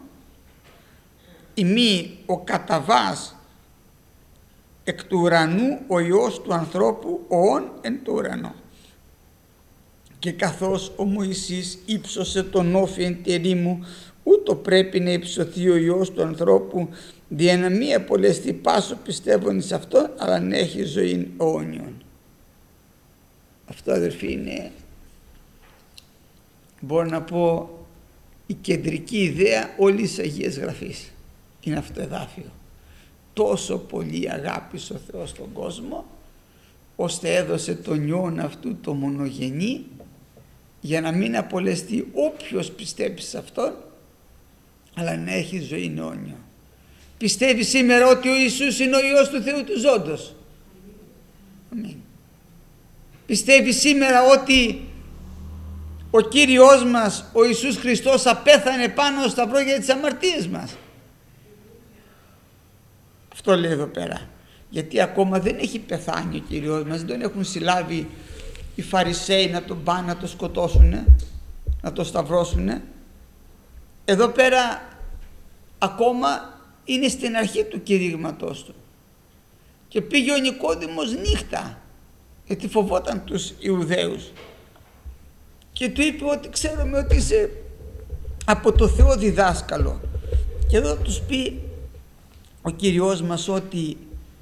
ημί ο καταβάς εκ του ουρανού ο Υιός του ανθρώπου οών εν το ουρανό. Και καθώς ο Μωυσής ύψωσε τον όφη εν τη ερήμου, ούτω πρέπει να υψωθεί ο Υιός του ανθρώπου, δια να μη απολεστεί πάσο πιστεύων εις αυτόν, αλλά να έχει ζωή αιώνιον. Αυτό, αδερφοί, είναι, μπορώ να πω, η κεντρική ιδέα όλης της Αγίας Γραφής. Είναι αυτό το εδάφιο. Τόσο πολύ αγάπησε ο Θεός τον κόσμο, ώστε έδωσε τον Υιόν αυτού το μονογενή, για να μην απολεστεί όποιος πιστεύει σε Αυτόν, αλλά να έχει ζωή αιώνια. Πιστεύει σήμερα ότι ο Ιησούς είναι ο Υιός του Θεού του ζώντος? Αμήν. Πιστεύει σήμερα ότι ο Κύριος μας, ο Ιησούς Χριστός, απέθανε πάνω στο σταυρό για τις αμαρτίες μας? Αυτό λέει εδώ πέρα. Γιατί ακόμα δεν έχει πεθάνει ο Κύριος μας, δεν τον έχουν συλλάβει οι Φαρισαίοι να τον πάνε να τον σκοτώσουνε, να τον σταυρώσουνε. Εδώ πέρα ακόμα είναι στην αρχή του κηρύγματός του. Και πήγε ο Νικόδημος νύχτα, γιατί φοβόταν τους Ιουδαίους, και του είπε ότι ξέρουμε ότι είσαι από το Θεό διδάσκαλο. Και εδώ τους πει ο Κύριος μας ότι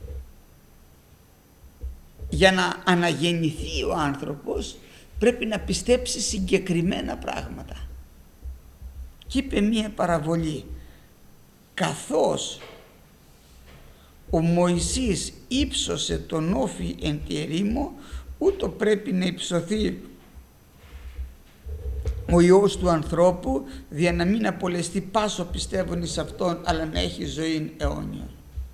για να αναγεννηθεί ο άνθρωπος πρέπει να πιστέψει συγκεκριμένα πράγματα. Και είπε μία παραβολή: καθώς ο Μωυσής ύψωσε τον όφη εν τη ερήμο, ούτω πρέπει να υψωθεί ο Υιός του ανθρώπου, δια να μην απολεστεί πάσο πιστεύων εις Αυτόν, αλλά να έχει ζωή αιώνια.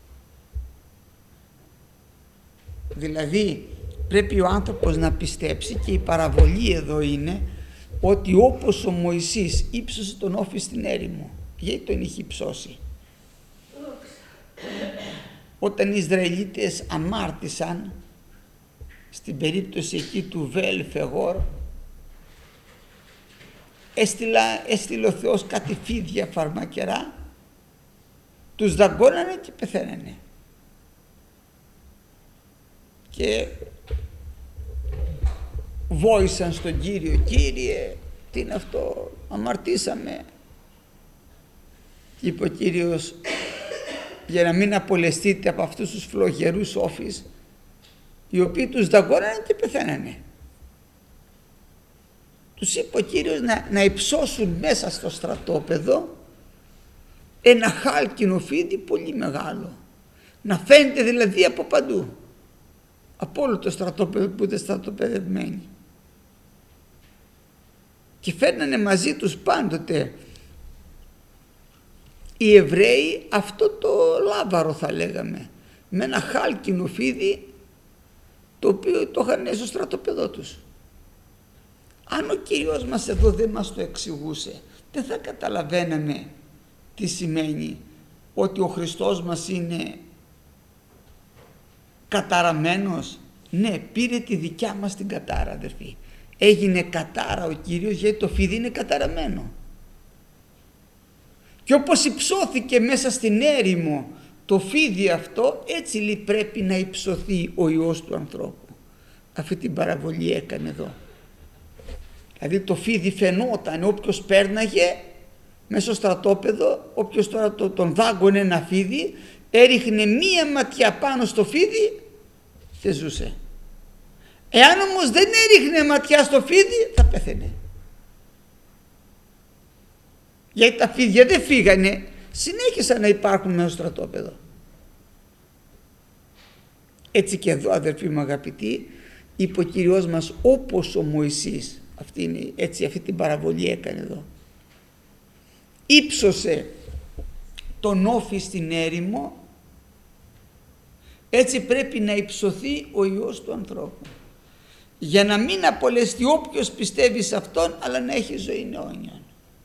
Δηλαδή πρέπει ο άνθρωπος να πιστέψει, και η παραβολή εδώ είναι ότι όπως ο Μωυσής ύψωσε τον όφη στην έρημο, γιατί τον είχε υψώσει? Όταν οι Ισραηλίτες αμάρτησαν, στην περίπτωση εκεί του Βέλ Φεγόρ, έστειλα, έστειλε ο Θεός κάτι φίδια φαρμακερά, τους δαγκώνανε και πεθαίνανε. Και βόησαν στον Κύριο, Κύριε, τι είναι αυτό, αμαρτήσαμε. Και είπε ο Κύριος, για να μην απολεστείτε από αυτούς τους φλογερούς όφης, οι οποίοι τους δαγκώνανε και πεθαίνανε. Τους είπε ο Κύριος να, να υψώσουν μέσα στο στρατόπεδο ένα χάλκινο φίδι πολύ μεγάλο, να φαίνεται δηλαδή από παντού, από όλο το στρατόπεδο που ήταν στρατοπεδευμένοι. Και φέρνανε μαζί τους πάντοτε οι Εβραίοι αυτό το λάβαρο, θα λέγαμε, με ένα χάλκινο φίδι, το οποίο το είχαν στο στρατόπεδό τους. Αν ο Κύριος μας εδώ δεν μας το εξηγούσε, δεν θα καταλαβαίναμε τι σημαίνει ότι ο Χριστός μας είναι καταραμένος. Ναι, πήρε τη δικιά μας την κατάρα, αδερφοί. Έγινε κατάρα ο Κύριος, γιατί το φίδι είναι καταραμένο. Και όπως υψώθηκε μέσα στην έρημο το φίδι αυτό, έτσι λέει πρέπει να υψωθεί ο Υιός του ανθρώπου. Αυτή την παραβολή έκανε εδώ. Δηλαδή το φίδι φαινόταν, όποιος πέρναγε μέσα στο στρατόπεδο, όποιος τώρα τον δάγκωνε ένα φίδι, έριχνε μία ματιά πάνω στο φίδι και ζούσε. Εάν όμως δεν έριχνε ματιά στο φίδι, θα πέθαινε. Γιατί τα φίδια δεν φύγανε, συνέχισαν να υπάρχουν μέσα στο στρατόπεδο. Έτσι και εδώ, αδερφοί μου αγαπητοί, είπε ο Κύριος μας, όπως ο Μωυσής, αυτή είναι, έτσι αυτή την παραβολή έκανε εδώ. Ήψωσε τον όφη στην έρημο, έτσι πρέπει να υψωθεί ο Υιός του ανθρώπου, για να μην απολεστεί όποιος πιστεύει σε Αυτόν, αλλά να έχει ζωή αιώνιον.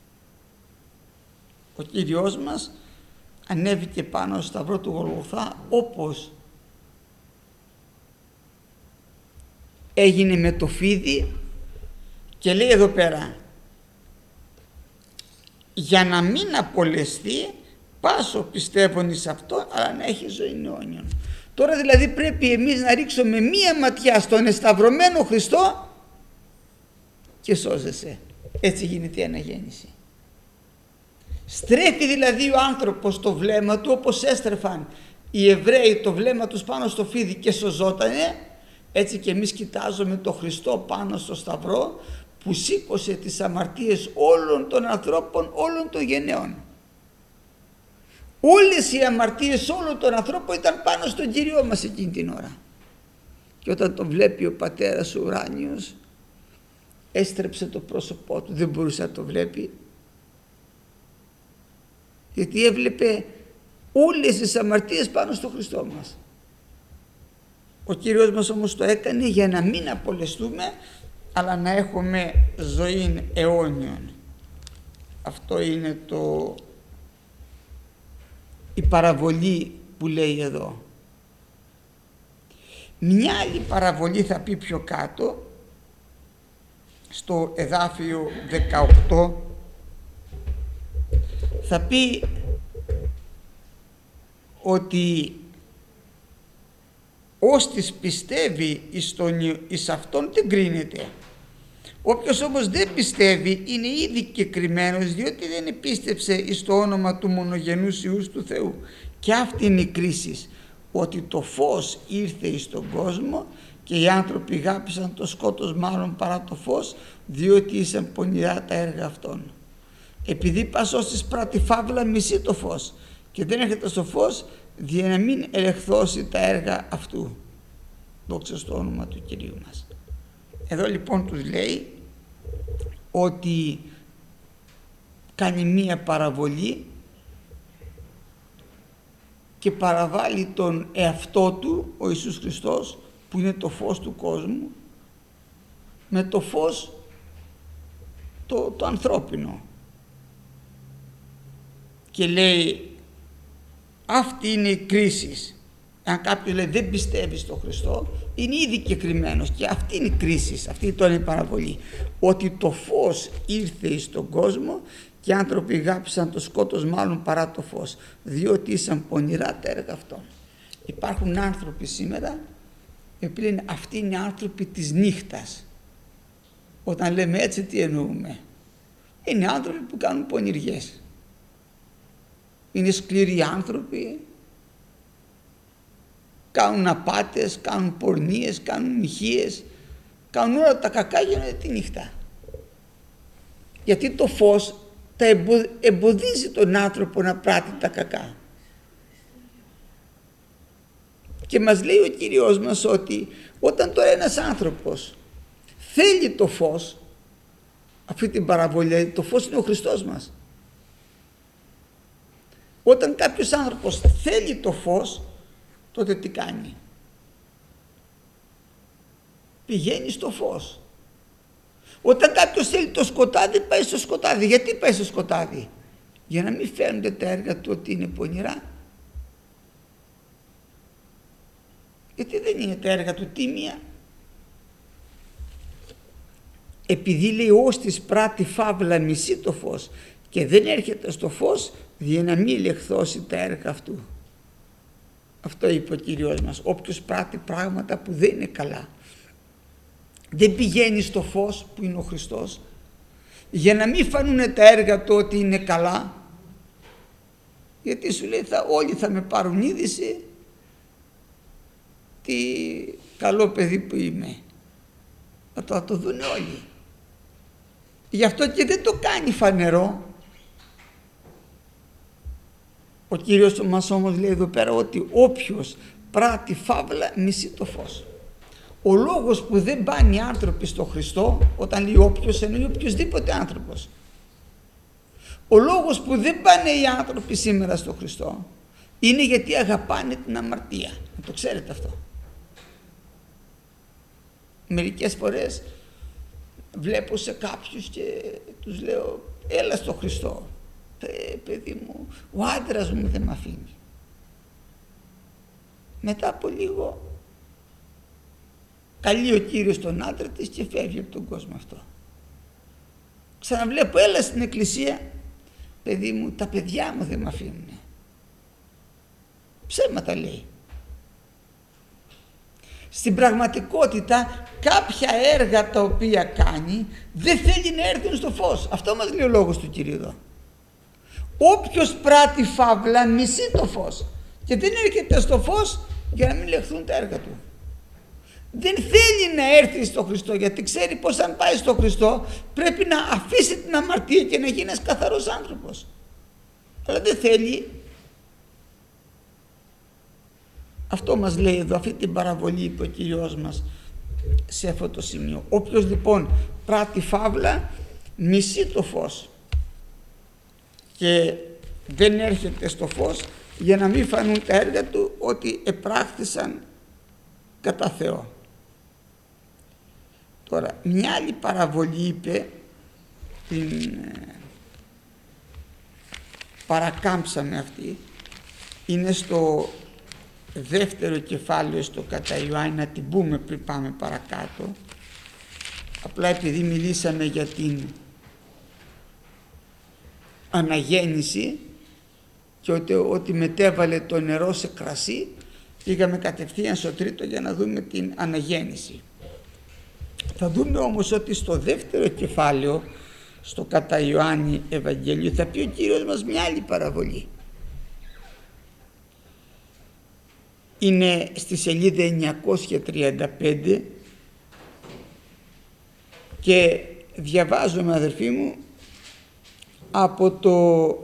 Ο Κύριος μας ανέβηκε πάνω στο σταυρό του Γολγοθά, όπως έγινε με το φίδι, και λέει εδώ πέρα, για να μην απολεστεί πάσο πιστεύων εις Αυτόν, αλλά να έχει ζωή αιώνιον. Τώρα δηλαδή πρέπει εμείς να ρίξουμε μία ματιά στον εσταυρωμένο Χριστό και σώζεσαι. Έτσι γίνεται η αναγέννηση. Στρέφει δηλαδή ο άνθρωπος το βλέμμα του, όπως έστρεφαν οι Εβραίοι το βλέμμα τους πάνω στο φίδι και σωζότανε, έτσι και εμείς κοιτάζουμε το Χριστό πάνω στο σταυρό, που σήκωσε τις αμαρτίες όλων των ανθρώπων, όλων των γενναίων. Όλες οι αμαρτίες όλων των ανθρώπων ήταν πάνω στον Κύριό μας εκείνη την ώρα. Και όταν το βλέπει ο Πατέρας ο ουράνιος, έστρεψε το πρόσωπό του, δεν μπορούσε να το βλέπει, γιατί έβλεπε όλες τις αμαρτίες πάνω στον Χριστό μας. Ο Κύριος μας όμως το έκανε για να μην απολεστούμε, αλλά να έχουμε ζωή αιώνιον. Αυτό είναι το, η παραβολή που λέει εδώ. Μια άλλη παραβολή θα πει πιο κάτω, στο εδάφιο δεκαοκτώ, θα πει ότι όστις πιστεύει εις, τον, εις Αυτόν δεν κρίνεται. Όποιος όμως δεν πιστεύει είναι ήδη κεκριμμένος, διότι δεν επίστεψε εις το όνομα του μονογενούς Υιούς του Θεού. Και αυτή είναι η κρίση, ότι το φως ήρθε εις τον κόσμο και οι άνθρωποι γάπησαν το σκότος μάλλον παρά το φως, διότι ήσαν πονηρά τα έργα αυτών. Επειδή πας όσοι πράτη φαύλα μισεί το φως και δεν έρχεται στο φως, για να μην ελεγχθώσει τα έργα αυτού. Δόξα στο όνομα του Κυρίου μας. Εδώ λοιπόν τους λέει ότι κάνει μία παραβολή και παραβάλλει τον εαυτό του, ο Ιησούς Χριστός, που είναι το φως του κόσμου, με το φως το, το ανθρώπινο. Και λέει, αυτή είναι η κρίση. Αν κάποιος λέει δεν πιστεύει στον Χριστό, είναι ήδη κεκριμένος, και αυτή είναι η κρίση, αυτή τώρα είναι η παραβολή. Ότι το φως ήρθε στον κόσμο και οι άνθρωποι γάψαν το σκότος μάλλον παρά το φως, διότι ήσαν πονηρά τα έργα αυτών. Υπάρχουν άνθρωποι σήμερα οι οποίοι λένε αυτοί είναι άνθρωποι της νύχτας. Όταν λέμε έτσι τι εννοούμε? Είναι άνθρωποι που κάνουν πονηριές. Είναι σκληροί άνθρωποι, κάνουν απάτες, κάνουν πορνείες, κάνουν μοιχείες, κάνουν όλα τα κακά, γίνονται τη νύχτα. Γιατί το φως τα εμποδίζει τον άνθρωπο να πράττει τα κακά. Και μας λέει ο Κύριος μας ότι όταν τώρα ένας άνθρωπος θέλει το φως, αυτή την παραβολή, το φως είναι ο Χριστός μας. Όταν κάποιος άνθρωπος θέλει το φως, τότε τι κάνει? Πηγαίνει στο φως. Όταν κάποιος θέλει το σκοτάδι, πάει στο σκοτάδι. Γιατί πάει στο σκοτάδι? Για να μην φαίνονται τα έργα του ότι είναι πονηρά. Γιατί δεν είναι τα έργα του τίμια? Επειδή λέει ως της πράτη φαύλα μισεί το φως και δεν έρχεται στο φως, για να μην λεχθώσει τα έργα αυτού. Αυτό είπε ο Κύριος μας. Όποιος πράττει πράγματα που δεν είναι καλά, δεν πηγαίνει στο φως που είναι ο Χριστός, για να μην φανούν τα έργα του ότι είναι καλά, γιατί σου λέει θα, όλοι θα με πάρουν είδηση τι καλό παιδί που είμαι. Θα το, θα το δουν όλοι. Γι' αυτό και δεν το κάνει φανερό. Ο Κύριος μας όμως λέει εδώ πέρα ότι όποιος πράττει φαύλα μισεί το φως. Ο λόγος που δεν πάνε οι άνθρωποι στο Χριστό, όταν λέει όποιος, εννοεί οποιοσδήποτε άνθρωπος. Ο λόγος που δεν πάνε οι άνθρωποι σήμερα στο Χριστό είναι γιατί αγαπάνε την αμαρτία. Να το ξέρετε αυτό. Μερικές φορές βλέπω σε κάποιους και τους λέω έλα στο Χριστό. Ε, παιδί μου, ο άντρας μου δεν με αφήνει. Μετά από λίγο καλεί ο Κύριος τον άντρα της και φεύγει από τον κόσμο αυτό. Ξαναβλέπω έλα στην εκκλησία, παιδί μου, τα παιδιά μου δεν με αφήνουν. Ψέματα λέει. Στην πραγματικότητα κάποια έργα τα οποία κάνει δεν θέλει να έρθουν στο φως. Αυτό μας λέει ο λόγος του Κυρίου εδώ. Όποιος πράττει φαύλα μισεί το φως και δεν έρχεται στο φως για να μην λεχθούν τα έργα του. Δεν θέλει να έρθει στο Χριστό, γιατί ξέρει πως αν πάει στο Χριστό πρέπει να αφήσει την αμαρτία και να γίνει ένας καθαρός άνθρωπος. Αλλά δεν θέλει. Αυτό μας λέει εδώ, αυτή την παραβολή είπε ο Κύριος μας σε αυτό το σημείο. Όποιος λοιπόν πράττει φαύλα μισεί το φως και δεν έρχεται στο φως για να μην φανούν τα έργα του ότι επράχθησαν κατά Θεό. Τώρα μια άλλη παραβολή είπε, την παρακάμψαμε αυτή, είναι στο δεύτερο κεφάλαιο στο κατά Ιωάννη, να την πούμε πριν πάμε παρακάτω, απλά επειδή μιλήσαμε για την αναγέννηση και ότι, ότι μετέβαλε το νερό σε κρασί, πήγαμε κατευθείαν στο τρίτο για να δούμε την αναγέννηση. Θα δούμε όμως ότι στο δεύτερο κεφάλαιο, στο κατά Ιωάννη Ευαγγέλιο, θα πει ο Κύριος μας μια άλλη παραβολή. Είναι στη σελίδα εννιακόσια τριάντα πέντε και διαβάζουμε, αδερφοί μου, από το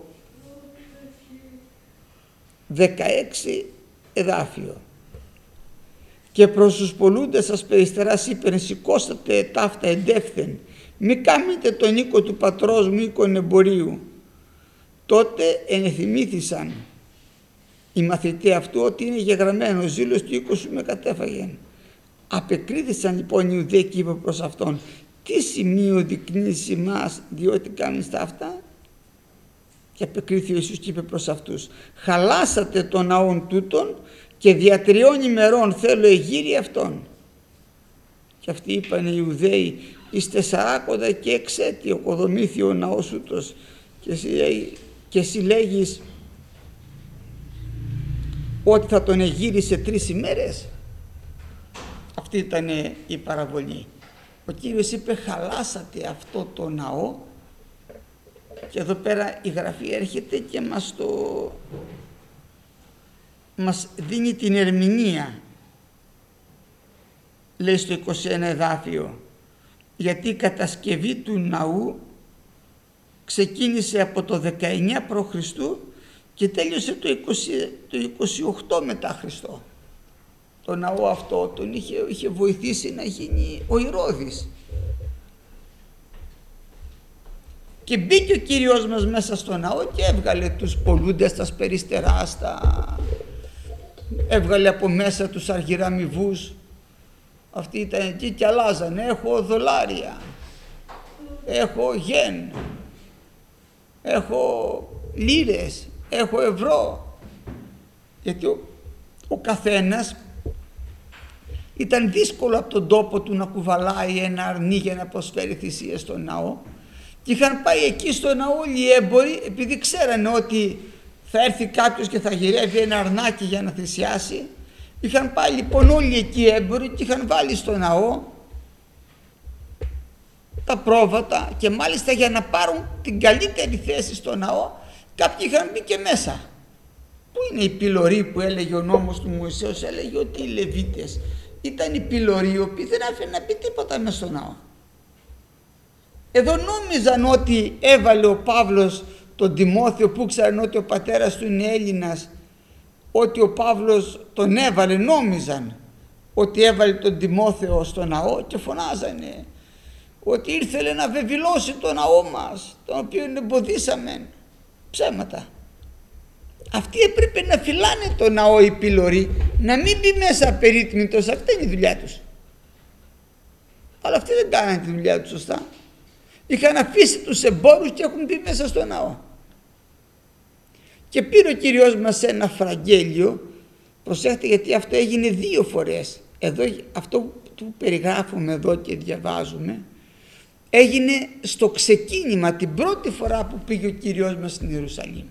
δεκαέξι εδάφιο. Και προς τους πολλούντες σας περιστεράς είπεν, σηκώσατε ταύτα εντεύθεν, μη κάμετε τον οίκο του πατρός μου οίκον εμπορίου. Τότε ενεθυμήθησαν οι μαθητές αυτού ότι είναι γεγραμμένο, ζήλος του οίκου σου με κατέφαγεν. Απεκρίθησαν λοιπόν οι Ιουδαίοι και είπε προς αυτόν, τι σημείο δεικνύεις εμάς διότι κάνεις τα αυτά? Και απεκρίθη ο Ιησούς και είπε προς αυτούς, χαλάσατε τον ναόν τούτον και δια τριών ημερών θέλω εγείρει αυτόν. Και αυτοί είπαν οι Ιουδαίοι, εις τεσσαράκοντα και εξέτη οκοδομήθη ο ναός ούτως και εσύ, και εσύ λέγεις ότι θα τον εγείρει σε τρεις ημέρες. Αυτή ήταν η παραβολή. Ο Κύριος είπε χαλάσατε αυτό το ναό, και εδώ πέρα η Γραφή έρχεται και μας το μας δίνει την ερμηνεία. Λέει στο είκοσι ένα εδάφιο, γιατί η κατασκευή του ναού ξεκίνησε από το δεκαεννιά προ Χριστού και τέλειωσε το, είκοσι, το είκοσι οκτώ μετά Χριστό. Το ναό αυτό τον είχε, είχε βοηθήσει να γίνει ο Ηρώδης. Και μπήκε ο Κύριος μας μέσα στο ναό και έβγαλε τους πολλούντες, τα περιστερά, στα... έβγαλε από μέσα τους αργυραμιβούς. Αυτοί ήταν εκεί και αλλάζανε, έχω δολάρια, έχω γεν, έχω λίρες, έχω ευρώ. Γιατί ο, ο καθένας ήταν δύσκολο από τον τόπο του να κουβαλάει ένα αρνί για να προσφέρει θυσίες στον ναό, και είχαν πάει εκεί στο ναό όλοι οι έμποροι, επειδή ξέρανε ότι θα έρθει κάποιος και θα γυρεύει ένα αρνάκι για να θυσιάσει. Είχαν πάει λοιπόν όλοι εκεί οι έμποροι και είχαν βάλει στο ναό τα πρόβατα, και μάλιστα για να πάρουν την καλύτερη θέση στο ναό κάποιοι είχαν μπει και μέσα. Πού είναι η πυλωρή που έλεγε ο νόμος του Μωυσέως? Έλεγε ότι οι Λεβίτες ήταν οι πυλωροί οι οποίοι δεν άφηναν να πει τίποτα μέσα στο ναό. Εδώ νόμιζαν ότι έβαλε ο Παύλος τον Τιμόθεο, που ξέραν ότι ο πατέρας του είναι Έλληνας, ότι ο Παύλος τον έβαλε, νόμιζαν ότι έβαλε τον Τιμόθεο στο ναό και φωνάζανε ότι ήρθε να βεβηλώσει το ναό μας, τον οποίο εμποδίσαμε. Ψέματα. Αυτοί έπρεπε να φυλάνε το ναό οι πυλωροί, να μην μπει μέσα απερίτμητος. Αυτή είναι η δουλειά τους. Αλλά αυτοί δεν κάνανε τη δουλειά τους σωστά. Είχαν αφήσει τους εμπόρους και έχουν μπει μέσα στο ναό. Και πήρε ο Κύριος μας ένα φραγγέλιο, προσέχτε γιατί αυτό έγινε δύο φορές. Εδώ, αυτό που περιγράφουμε εδώ και διαβάζουμε, έγινε στο ξεκίνημα, την πρώτη φορά που πήγε ο Κύριος μας στην Ιερουσαλήμ.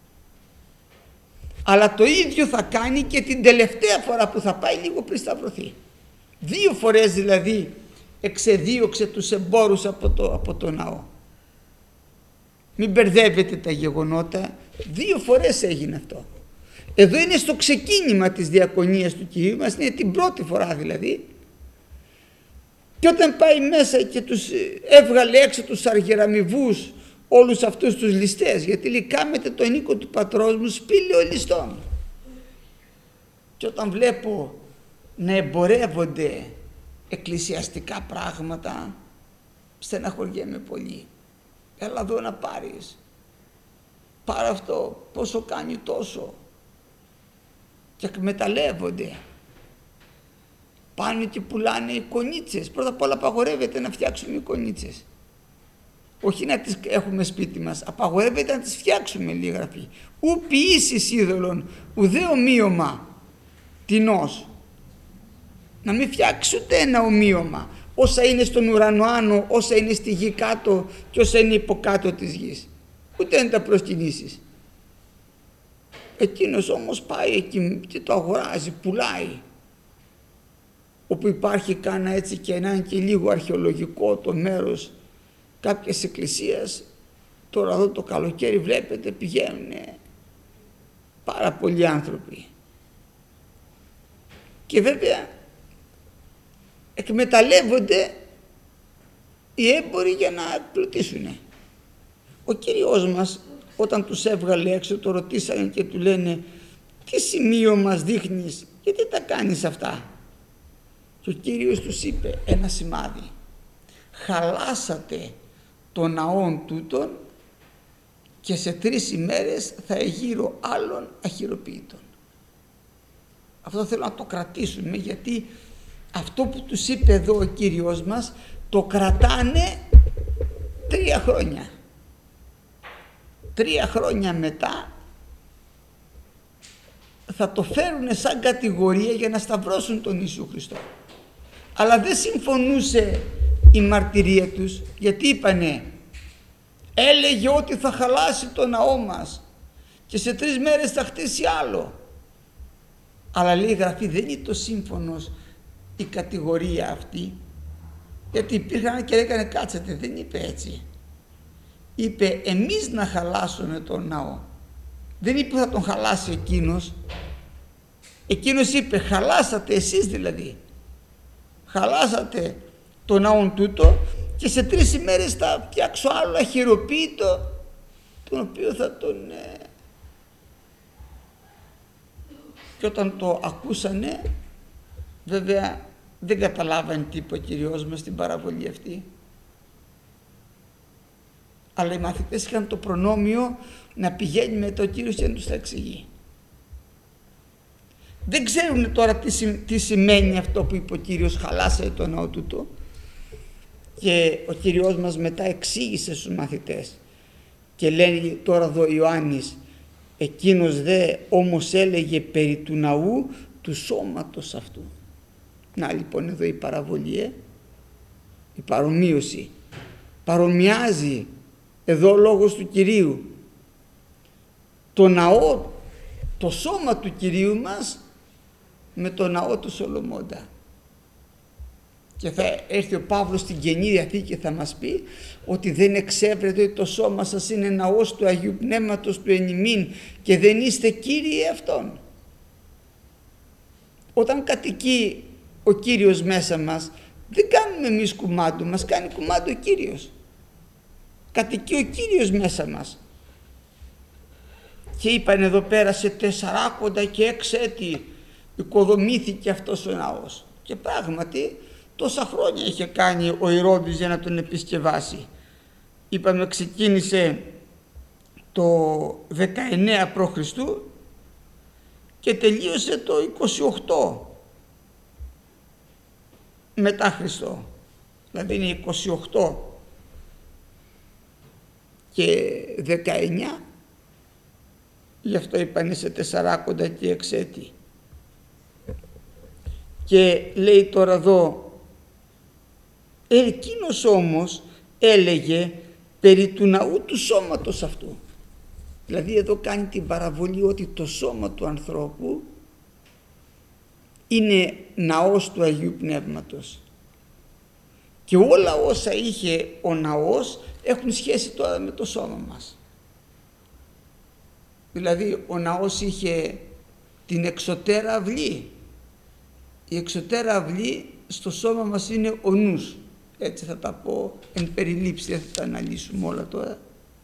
Αλλά το ίδιο θα κάνει και την τελευταία φορά που θα πάει λίγο πριν σταυρωθεί. Δύο φορές δηλαδή εξεδίωξε τους εμπόρους από το, από το ναό. Μην μπερδεύετε τα γεγονότα, δύο φορές έγινε αυτό. Εδώ είναι στο ξεκίνημα της διακονίας του Κυρίου μας, είναι την πρώτη φορά δηλαδή. Και όταν πάει μέσα και τους έβγαλε έξω τους αργυραμιβούς, όλους αυτούς τους ληστές, γιατί λέει κάμετε τον οίκο του πατρός μου σπήλαιο ληστών. Και όταν βλέπω να εμπορεύονται εκκλησιαστικά πράγματα, στεναχωριέμαι πολύ. Έλα εδώ να πάρεις. Πάρε αυτό, πόσο κάνει τόσο. Και εκμεταλλεύονται. Πάνε και πουλάνε εικονίτσες. Πρώτα απ' όλα απαγορεύεται να φτιάξουμε εικονίτσες. Όχι να τις έχουμε σπίτι μας. Απαγορεύεται να τις φτιάξουμε, λέει η Γραφή. Ου ποιήσεις είδωλον, ουδέ ομοίωμα τινός. Να μην φτιάξει ούτε ένα ομοίωμα. Όσα είναι στον ουρανό άνω, όσα είναι στη γη κάτω και όσα είναι υποκάτω της γης. Ούτε να τα προσκυνήσεις. Εκείνος όμως πάει εκεί και το αγοράζει, πουλάει. Όπου υπάρχει κάνα έτσι και ένα και λίγο αρχαιολογικό το μέρος κάποιες εκκλησίες, τώρα εδώ το καλοκαίρι βλέπετε πηγαίνουν πάρα πολλοί άνθρωποι. Και βέβαια εκμεταλλεύονται οι έμποροι για να πλουτίσουν. Ο Κύριος μας όταν τους έβγαλε έξω το ρωτήσανε και του λένε τι σημείο μας δείχνεις, γιατί τα κάνεις αυτά? Και ο Κύριος τους είπε ένα σημάδι. Χαλάσατε το ναόν τούτον και σε τρεις ημέρες θα εγείρω άλλων αχυροποίητων. Αυτό θέλω να το κρατήσουμε, γιατί αυτό που τους είπε εδώ ο Κύριος μας το κρατάνε τρία χρόνια. Τρία χρόνια μετά θα το φέρουν σαν κατηγορία για να σταυρώσουν τον Ιησού Χριστό. Αλλά δεν συμφωνούσε η μαρτυρία τους, γιατί είπανε, έλεγε ότι θα χαλάσει το ναό μας και σε τρεις μέρες θα χτίσει άλλο. Αλλά λέει η Γραφή, δεν είναι το σύμφωνος η κατηγορία αυτή, γιατί υπήρχαν και λέγανε κάτσατε, δεν είπε έτσι. Είπε εμείς να χαλάσουμε τον ναό. Δεν είπε θα τον χαλάσει εκείνος. Εκείνος είπε χαλάσατε εσείς δηλαδή. Χαλάσατε τον ναόν τούτο και σε τρεις ημέρες θα φτιάξω άλλο αχυροποίητο, τον οποίο θα τον... Ε... Και όταν το ακούσανε, βέβαια δεν καταλάβανε τι είπε ο Κυριός μας στην παραβολή αυτή. Αλλά οι μαθητές είχαν το προνόμιο να πηγαίνει με το Κύριος και να τους τα εξηγεί. Δεν ξέρουν τώρα τι, τι σημαίνει αυτό που είπε ο Κύριος, χαλάσατε το ναό τούτο. Και ο Κύριος μας μετά εξήγησε στους μαθητές και λέει τώρα εδώ Ιωάννης, εκείνος δε όμως έλεγε περί του ναού του σώματος αυτού. Να λοιπόν εδώ η παραβολή, ε, η παρομοίωση, παρομοιάζει εδώ ο λόγος του Κυρίου το ναό, το σώμα του Κυρίου μας με το ναό του Σολομώντα. Και θα έρθει ο Παύλος στην Καινή Διαθήκη και θα μας πει ότι δεν εξέβρετε ότι το σώμα σας είναι ναός του Αγίου Πνεύματος του εν ημίν και δεν είστε Κύριοι αυτόν. Όταν κατοικεί ο Κύριος μέσα μας, δεν κάνουμε εμείς κουμάντο, μας κάνει κουμάντο ο Κύριος. Κατοικεί ο Κύριος μέσα μας. Και είπαν εδώ πέρα σε τεσσαράκοντα και έξι έτη οικοδομήθηκε αυτός ο ναός. Και πράγματι τόσα χρόνια είχε κάνει ο Ηρώδης για να τον επισκευάσει. Είπαμε ξεκίνησε το δεκαεννέα προ Χριστού και τελείωσε το είκοσι οκτώ μετά Χριστό. Δηλαδή είναι είκοσι οκτώ και δεκαεννέα, γι' αυτό είπανε σε τεσσαράκοντα και έξι έτη. Και λέει τώρα εδώ, εκείνος όμως έλεγε περί του ναού του σώματος αυτού. Δηλαδή εδώ κάνει την παραβολή ότι το σώμα του ανθρώπου είναι ναός του Αγίου Πνεύματος. Και όλα όσα είχε ο ναός έχουν σχέση τώρα με το σώμα μας. Δηλαδή ο ναός είχε την εξωτέρα αυλή. Η εξωτέρα αυλή στο σώμα μας είναι ο νους. Έτσι θα τα πω εν περιλήψη, δεν θα τα αναλύσουμε όλα τώρα.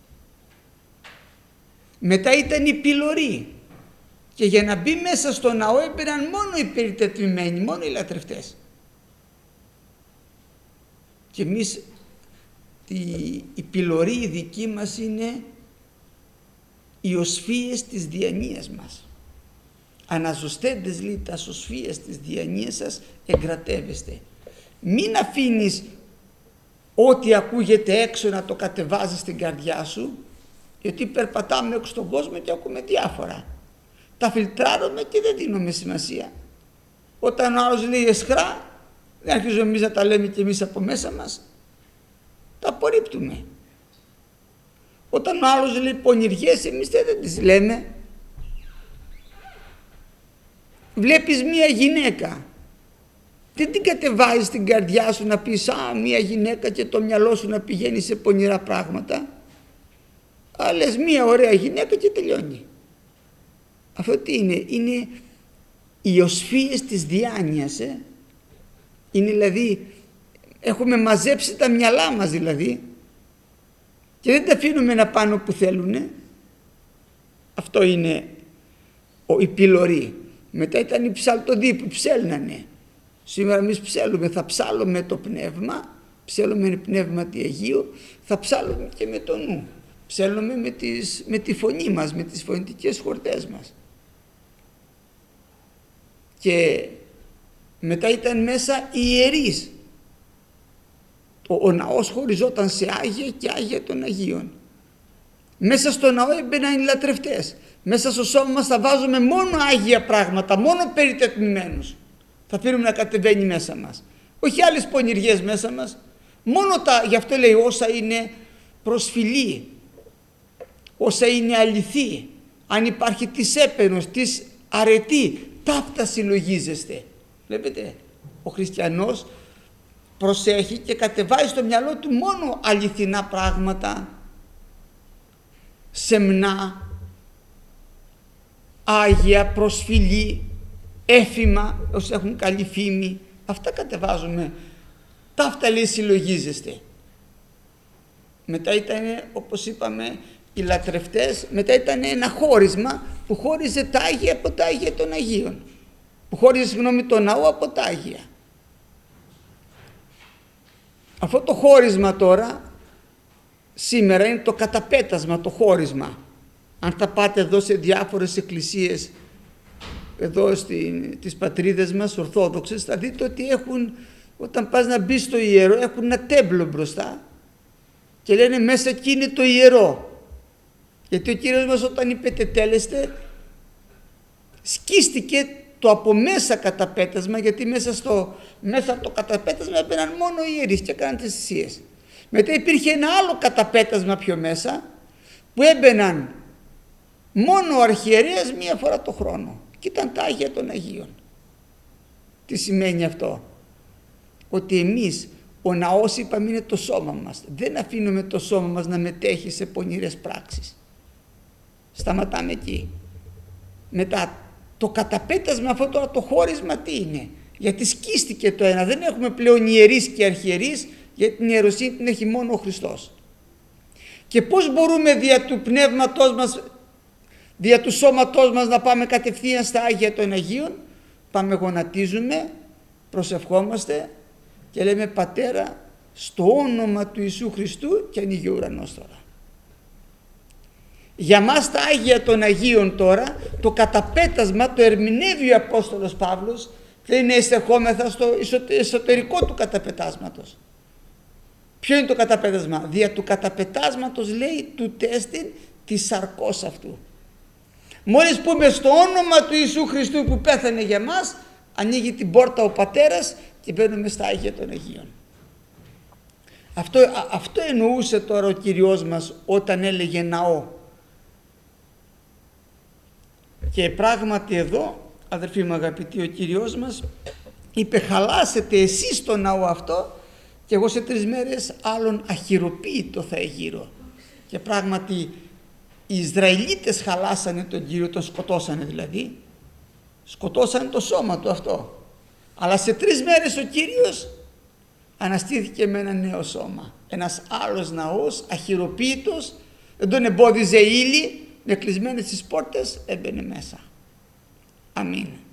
Μετά ήταν η πυλορή. Και για να μπει μέσα στο ναό έμπαιναν μόνο οι περιτετριμένοι, μόνο οι λατρευτές. Και εμείς η, η πυλορή η δική μας είναι οι οσφίες της διανοίας μας. Αναζωστέντες λέει τα οσφίες της διανοίας σας εγκρατεύεστε. Μην αφήνεις ό,τι ακούγεται έξω να το κατεβάζεις στην καρδιά σου, γιατί περπατάμε έξω στον κόσμο και ακούμε διάφορα. Τα φιλτράρουμε και δεν δίνουμε σημασία. Όταν ο άλλος λέει εσχρά, δεν αρχίζουμε εμείς να τα λέμε και εμείς από μέσα μας, τα απορρίπτουμε. Όταν ο άλλος λέει πονηριές, εμείς δεν τις λέμε. Βλέπεις μία γυναίκα, δεν την κατεβάζεις στην καρδιά σου να πεις «Α, μία γυναίκα» και το μυαλό σου να πηγαίνει σε πονηρά πράγματα. Α, λες μία ωραία γυναίκα και τελειώνει. Αυτό τι είναι? Είναι οι οσφίες της διάνοιας. Ε? Είναι δηλαδή, έχουμε μαζέψει τα μυαλά μας δηλαδή και δεν τα αφήνουμε να πάνε όπου θέλουνε. Αυτό είναι η πυλορή. Μετά ήταν οι ψαλτοδοί που ψέλνανε. Σήμερα εμείς ψέλουμε, θα ψάλουμε με το πνεύμα, ψέλουμε με πνεύματι Αγίου, θα ψάλουμε και με το νου. Ψέλνουμε με, τις, με τη φωνή μας, με τις φωνητικές χορτές μας. Και μετά ήταν μέσα οι ιερείς. Ο, ο ναός χωριζόταν σε Άγια και Άγια των Αγίων. Μέσα στο ναό έμπαιναν οι λατρευτές. Μέσα στο σώμα μας θα βάζουμε μόνο άγια πράγματα, μόνο περιτετμημένους. Θα αφήνουμε να κατεβαίνει μέσα μας. Όχι άλλες πονηριές μέσα μας. Μόνο τα, γι' αυτό λέει, όσα είναι προσφυλή, όσα είναι αληθή, αν υπάρχει της έπαινος, της αρετή, ταύτα συλλογίζεστε. Βλέπετε, ο χριστιανός προσέχει και κατεβάζει στο μυαλό του μόνο αληθινά πράγματα, σεμνά, άγια, προσφυλή, έφημα, όσοι έχουν καλή φήμη. Αυτά κατεβάζουμε. Ταύτα λέει συλλογίζεστε. Μετά ήταν, όπως είπαμε, οι λατρευτές, μετά ήταν ένα χώρισμα που χώριζε τα Άγια από τα Άγια των Αγίων. Που χώριζε, συγγνώμη, το ναό από τα Άγια. Αυτό το χώρισμα τώρα, σήμερα είναι το καταπέτασμα, το χώρισμα. Αν θα πάτε εδώ σε διάφορες εκκλησίες, εδώ στις πατρίδες μας, ορθόδοξες, θα δείτε ότι έχουν, όταν πας να μπει στο ιερό, έχουν ένα τέμπλο μπροστά και λένε μέσα εκεί είναι το ιερό. Γιατί ο Κύριος μας όταν είπε τετέλεστε, σκίστηκε το από μέσα καταπέτασμα, γιατί μέσα στο μέσα από το καταπέτασμα έμπαιναν μόνο οι ιερείς και έκαναν τις θυσίες. Μετά υπήρχε ένα άλλο καταπέτασμα πιο μέσα που έμπαιναν μόνο ο αρχιερέας μία φορά το χρόνο και ήταν τα Άγια των Αγίων. Τι σημαίνει αυτό? Ότι εμείς, ο ναός, είπαμε, είναι το σώμα μας. Δεν αφήνουμε το σώμα μας να μετέχει σε πονηρές πράξεις. Σταματάμε εκεί. Μετά το καταπέτασμα, αυτό τώρα το χώρισμα τι είναι? Γιατί σκίστηκε το ένα. Δεν έχουμε πλέον ιερείς και αρχιερείς, γιατί την ιεροσύνη την έχει μόνο ο Χριστός. Και πώς μπορούμε δια του πνεύματός μας, δια του σώματός μας να πάμε κατευθείαν στα Άγια των Αγίων? Πάμε, γονατίζουμε, προσευχόμαστε και λέμε Πατέρα, στο όνομα του Ιησού Χριστού, και ανοίγει ο ουρανός τώρα. Για μας τα Άγια των Αγίων τώρα, το καταπέτασμα το ερμηνεύει ο Απόστολος Παύλος, λέει να εισερχόμεθα στο εσωτερικό του καταπετάσματος. Ποιο είναι το καταπέτασμα? Δια του καταπετάσματος, λέει, του τέστην της σαρκός αυτού. Μόλις πούμε στο όνομα του Ιησού Χριστού που πέθανε για μας, ανοίγει την πόρτα ο Πατέρας και μπαίνουμε στα Άγια των Αγίων. Αυτό, αυτό εννοούσε τώρα ο Κυριός μας όταν έλεγε ναό. Και πράγματι εδώ, αδερφοί μου αγαπητοί, ο Κυριός μας είπε χαλάσετε εσείς το ναό αυτό και εγώ σε τρεις μέρες άλλον αχυροποίητο θα εγείρω. Και πράγματι οι Ισραηλίτες χαλάσανε τον Κύριο, τον σκοτώσανε δηλαδή. Σκοτώσανε το σώμα του αυτό. Αλλά σε τρεις μέρες ο Κύριος αναστήθηκε με ένα νέο σώμα. Ένας άλλος ναός, αχυροποίητος, δεν τον εμπόδιζε ύλη, με κλεισμένες τις πόρτες έμπαινε μέσα. Αμήν.